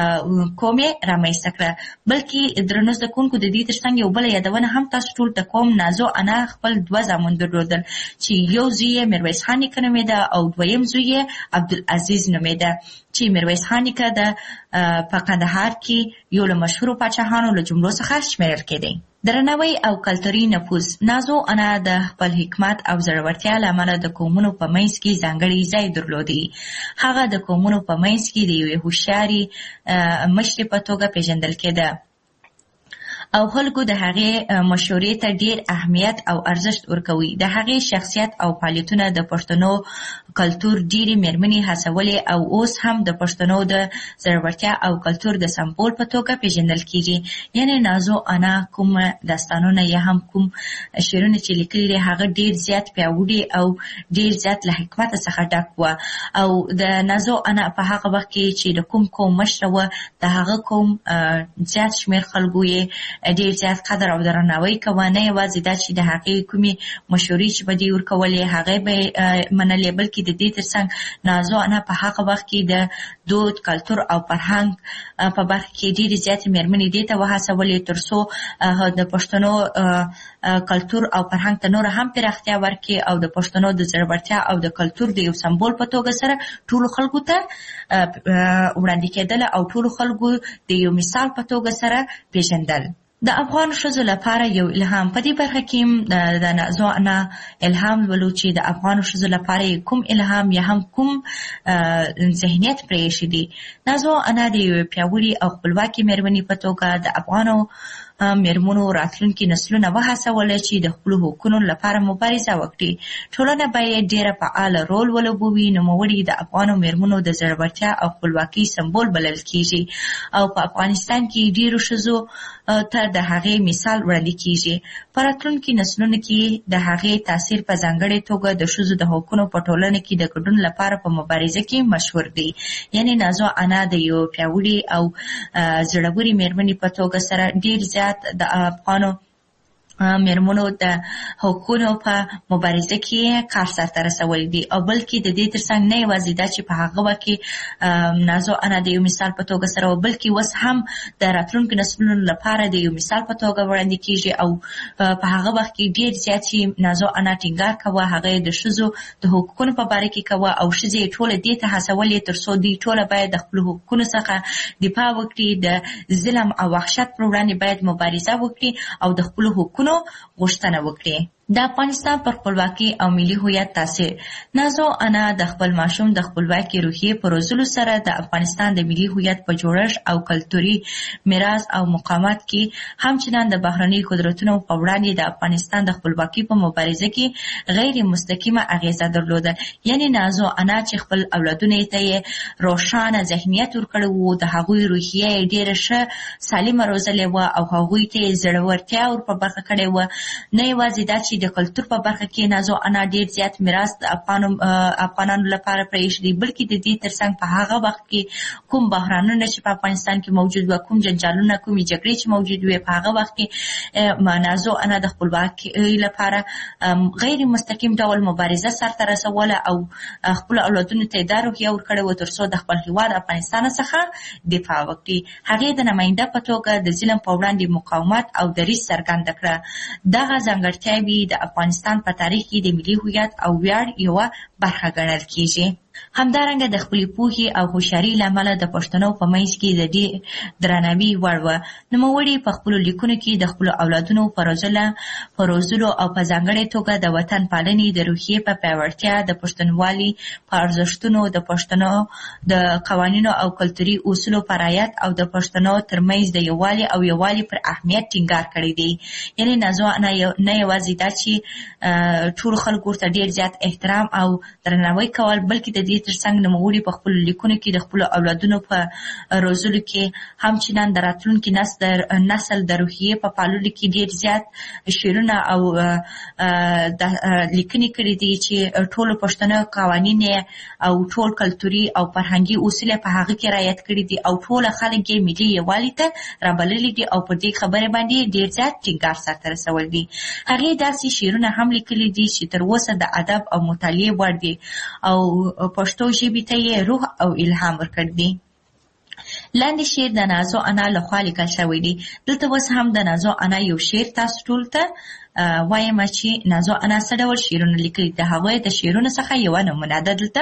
قوم رامنځته کړه. بلکې درنو زده کوونکو د دې ترڅنګ یو بل یادونه هم تاسو ټول ته کوم، نازو انا خپل 2 زامن درلودل چې یو زوی میرویس خان نیکه نومیده او دویم زوی عبدالعزیز نومیده چې میرویس خان نیکه د په کندهار کې یو له مشهورو پاچاهانو له جملو څخه شمیرل کېدی. درناوی او کلتوري نفوذ. نازو انا د خپل حکمت او زړورتیا له امله د قومونو په منځ کې ځانګړی ځای درلودی. هغه د قومونو په منځ کې د یوې هوښیارې مشرې په توګه پیژندل کېده او خلکو د هغې مشورې ته ډیر اهمیت او ارزښت ورکوي. د هغې شخصیت او فعالیتونه د پښتنو کلتور ډیرې مېرمنې هڅولې او اوس هم د پښتنو د زړورتیا او کلتور د سمبول په توګه پیژندل کیږي. یعنی نازو انا کوم داستانونه یا هم کوم شعرونه چې لیکلي دي هغه ډیر زیات پیاوړي او ډیر زیات له حکمت څخه ډک و او د نازو انا په هغه وخت کې چې د کوم مشره و د هغه کوم زیات شمېر خلکو یې ډیر زیات قدر او درناوی کوه. نه یوازې دا چې د هغې کومې مشورې چې به دې ورکولې هغې به یې منلې، بلکې د دې ترڅنګ نازو انا په هغه وخت کې د دود کلتور او فرهنګ په برخه کې ډېرې زیاتې مېرمنې دې ته وهڅولې ترڅو د پښتنو کلتور او فرهنګ ته نوره هم پراختیا ورکړي او د پښتنو د زړورتیا او د کلتور د یو سمبول په توګه سره ټولو خلکو ته وړاندې کېدل او ټولو خلکو د یو مثال په توګه سره پیژندل. د افغان ښځو لپاره یو الهام. په دې برخه کې د نازو انا الهام ولو چې د افغان ښځو لپاره کوم الهام یا هم کوم ذهنیت پرېښی دی. نازو انا د یو پیاوړي او خپلواکي مېرمنې په توګه د افغانو مېرمنو راتلونکي نسلونه وهڅول چې د خپلو حقونو لپاره مبارزه وکړي. ټولنه باید ډېره فعاله رول ولوبوي. نوموړي د افغانو مېرمنو د زړورتیا او خپلواکۍ سمبول بلل کیږي او په افغانستان کې ډېرو ښځو ته د هغې مثال وړاندې کیږي. په راتلونکي نسلونو کې د هغې تاثیر په ځانګړې توګه د ښځو د حقونو په ټولنه کې د ګډون لپاره په مبارزه کې مشهور دی. یعنی نازو انا د یو پیاوړي او زړورې مېرمنې په توګه سره ډېر زیات د افغانو مېرمنو د حقونو په مبارزه کې کار سرته رسولی دی او بلکې د دې ترڅنګ نه یوازې دا چې په هغه وخت کې نازو انا د یو مثال په توګه سره بلکې اوس هم د راتلونکو نسلونو لپاره د یو مثال په توګه وړاندې کیږي او په هغه وخت کې ډېر زیات چې نازو انا ټینګار کوه هغه د ښځو د حقونو په باره کې کوه او ښځې یې ټوله دې ته هڅولې تر څو دوی ټوله باید د خپلو حقونو څخه دفاع وکړي، د ظلم او وحشت پر وړاندې باید مبارزه وکړي او د خپلو حقونو غوښتنه وکړي. د افغانستان پر خپلواکي او ملي هویت تاثیر. نازو انا د خپل ماشوم د خپلواکي روحیې په روزلو سره د افغانستان د ملي هویت په جوړښت او کلتوري میراث او مقاومت کې همچنان د بهرني قدرتونو په وړاندې د افغانستان د خپلواکي په مبارزه کې غیر مستقیمه اغیزه درلوده. یعنی نازو انا چې خپل اولادونه ته روښانه ذهنیت ورکړی و، د هغوی روحیه ډېره ښه سالمه روزلې وه او هغوی ته زړورتیا ور په برخه کړې وه. نه یوازې دا چې د کلتور په برخه کې نازو انا ډیر زیات میراث د افغانانو لپاره پرېښی، بلکې د دې ترڅنګ په هغه وخت کې کوم بحرانونه چې په افغانستان کې موجود و، کوم جنجالونه، کومې جګړې چې موجود وي، په هغه وخت کې نازو انا د خپلواکۍ لپاره غیر مستقیم ډول مبارزه سرته رسوله او خپل اولادونو ته دا روحیه ورکړې وه تر څو د خپل هېواد افغانستان څخه دفاع وکړي. هغې د نماینده په توګه د ظلم په وړاندې مقاومت او دریځ څرګنده کړه. دغه ځانګړتیاوې د افغانستان په تاریخ کې د ملي هویت او ویاړ یوه برخه ګڼل کیږي. همدارنګه د خپلې پوهې او هوښیارۍ له امله د پښتنو په منځ کې د ډېر درناوي وړ وه. نوموړي په خپلو لیکونو کې د خپلو اولادونو په روزلو او په ځانګړې توګه د وطن پالنې د روحیې په پیاوړتیا، د پښتونولۍ په ارزښتونو، د پښتنو د قوانینو او کلتوري اصولو په رعایت او د پښتنو ترمنځ د یووالي پر اهمیت ټینګار کړی دی. یعنې نازو انا نه یوازې دا چې ټولو خلکو ته ډېر زیات احترام او درناوی کول، بلکې د دې ترڅنګ نوموړي په خپلو لیکونو کې د خپلو اولادونو په روزلو کې هم چندان د راتلونکي نسل د روحیې په پاللو کې ډېر زیات شعرونه او لیکنې کړي دي چې ټولو پښتنو قوانین او ټول کلتوري او فرهنګي اصول په هغه کې رعایت کړي دي او ټول خلک یې ملي یووالي ته رابللي دي او په دې خبره باندې ډېر زیات ټینګار سرته رسول دي. هغې داسې شعرونه هم لیکلي دي چې تر اوسه د ادب او مطالعې وړ دي او پښتو ژبې ته یې روح او الهام ورکړی دی. لاندې شعر د نازو انا لخوا لیکل شوی دی. دلته اوس هم د نازو انا یو شعر تاسو ټول ته وایم چې نازو انا څه ډول شعرونه لیکلي. د هغوی د شعرونو څخه یوه نمونه ده دلته.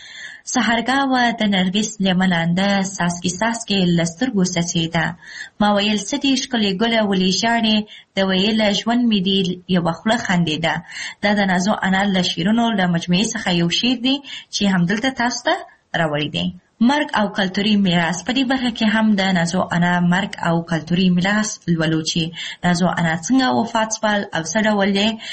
سحرګاوه د نرګس لیملانده ساسکي ساسکي لسترګو سچېده، ما ویل څه دې ښکلې ګله ولې ژاړې، د ویله ژوند مې دې یوه خوله خندېده. دا د نازو انا له شعرونو له مجموعې څخه یو شعر دی چې همدلته تاسو ته راوړی دی. مرګ او کلتوري میراث. په دې برخه کې هم د نازو انا مرګ او کلتوري میراث لولو چې نازو انا څنګه وفات شول او څه ډول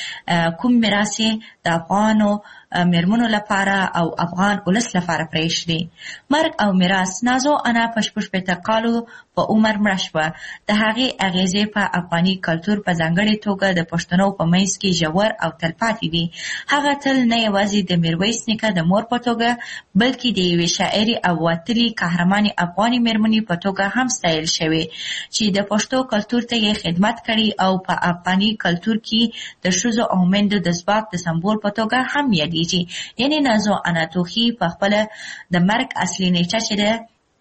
کوم میراث د افغانو میرمنو لپاره او افغان ولس لپاره پرېښودی. مرګ او میراث. نازو انا په 86 کالو په عمر مړه شوه. د هغې اغیزې په افغاني کلتور په ځانګړې توګه د پښتنو په منځ کې ژور او تلپاتې دي. هغه تل نه یوازې د میرویس نیکه د مور په توګه بلکې د یوې شاعرې او وتلې قهرمانې افغاني میرمنې په توګه هم ستایل شوې چې د پښتو کلتور ته یې خدمت کړی او په افغاني کلتور کې د ښځو او میندو د ځواک د سمبول په توګه هم یادېږي. یعنې نازو انا توخي په خپله د مرګ اصلي نیټه چې ده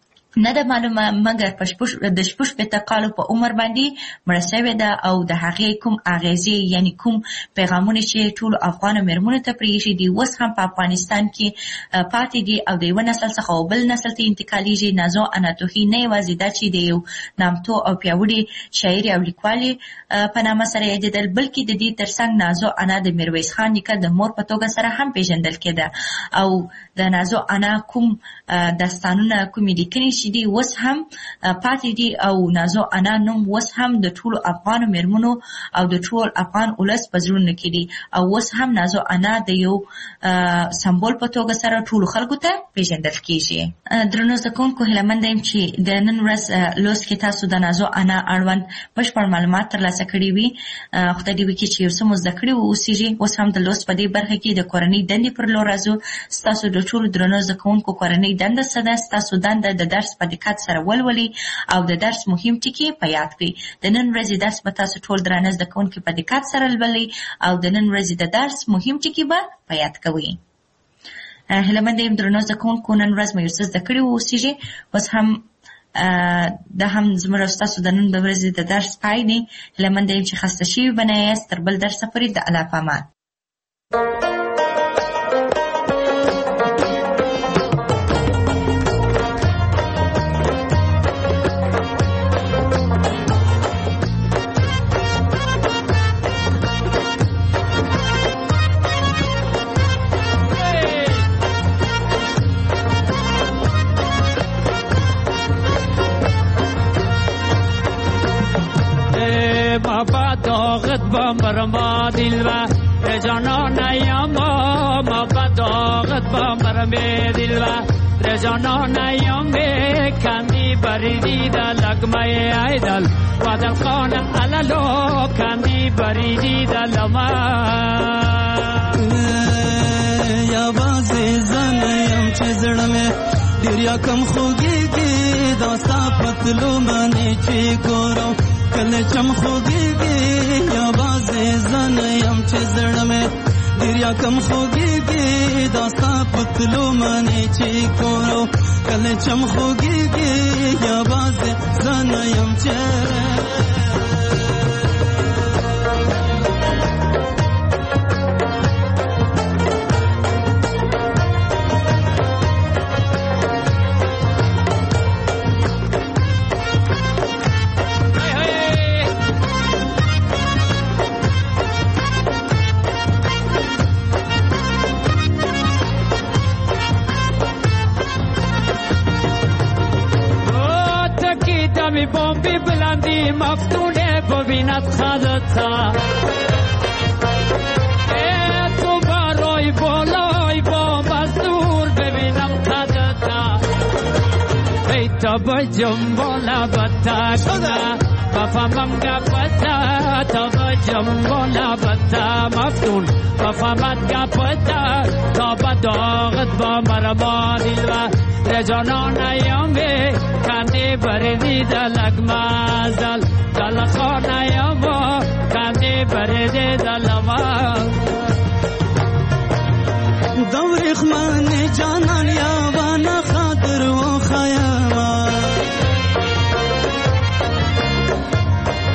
نه ده معلومه، مګر د 86 کالو په عمر باندې مړه شوې ده او د هغې کوم اغیزې یعنې کوم پیغامونه چې ټولو افغانو میرمنو ته پرېښي دي اوس هم په افغانستان کې پاتې دي او د یوه نسل څخه او بل نسل ته انتقالیږي. نازو انا توخي نه یوازې دا چې د یو نامتو او پیاوړي شاعرې او لیکوالې په نامه سره یادېدل، بلکې د دې ترڅنګ نازو انا د میرویس خان نیکه د مور په توګه سره هم پیژندل کېده او د نازو انا کوم داستانونه کومې لیکنې چې دي اوس هم پاتې دي او نازو انا نوم اوس هم د ټولو افغانو میرمنو او د ټول افغان ولس په زړونو کې دي او اوس هم نازو انا د یو سمبول په توګه سره ټولو خلکو ته پیژندل کېږي. درنو زده کوونکو، هیله منده یم چې د نن ورځ لوست کې تاسو د نازو انا اړوند بشپړ معلومات ترلاسه کړي وي. خدای دې وکړي چې یو څه مو زده کړي واوسیږي. اوس هم د لوست په دې برخه کې د کورنۍ دندې پر لور راځو. ستاسو د ټولو درنو زده کوونکو کورنۍ دنده څه ده؟ ستاسو دنده د درس په دقت سره ولولئ او د درس مهم ټکي په یاد کړئ. د نن ورځې درس به تاسو ټول درانه زده کوونکي په دقت سره لولئ او د نن ورځې د درس مهم ټکي به په یاد کوئ. هیله منده یم درنو زده کوونکو نن ورځ مو یو څه زده کړي واوسیږي. اوس هم دا هم زموږ او ستاسو د نن ورځې د درس پای دی. هیله منده یم چې خسته شوي به نه یاست. تر بل درسه پورې د الله په امان. برما دلوا رجانا نیاما ما بداغت با مرمه دلوا رجانا نیامه کندی بریدی دا لگمه ایدل وادل خان علالو کندی بریدی دا لما یا بازی زنیم چه زڑمه دریا کم خوگی گی داستا پتلو منی چی گورو کل چم خوگی گی یا بازی زنیم چه زڑمه دریا کم خوگی گی داستا پتلو منی چی گورو کل چم خوگی گی یا بازی زنیم چه بی مفتونه ببیند خودتا تو برای بالای با مزدور ببینم خودتا ای تا با جنبالا بتا کنه بفهمم گپتا تا با جنبالا بتا مفتون بفهمت گپتا تا با داغت با مرما دیلوا رجانا نیامه کنی بردی دلک مازل دلخ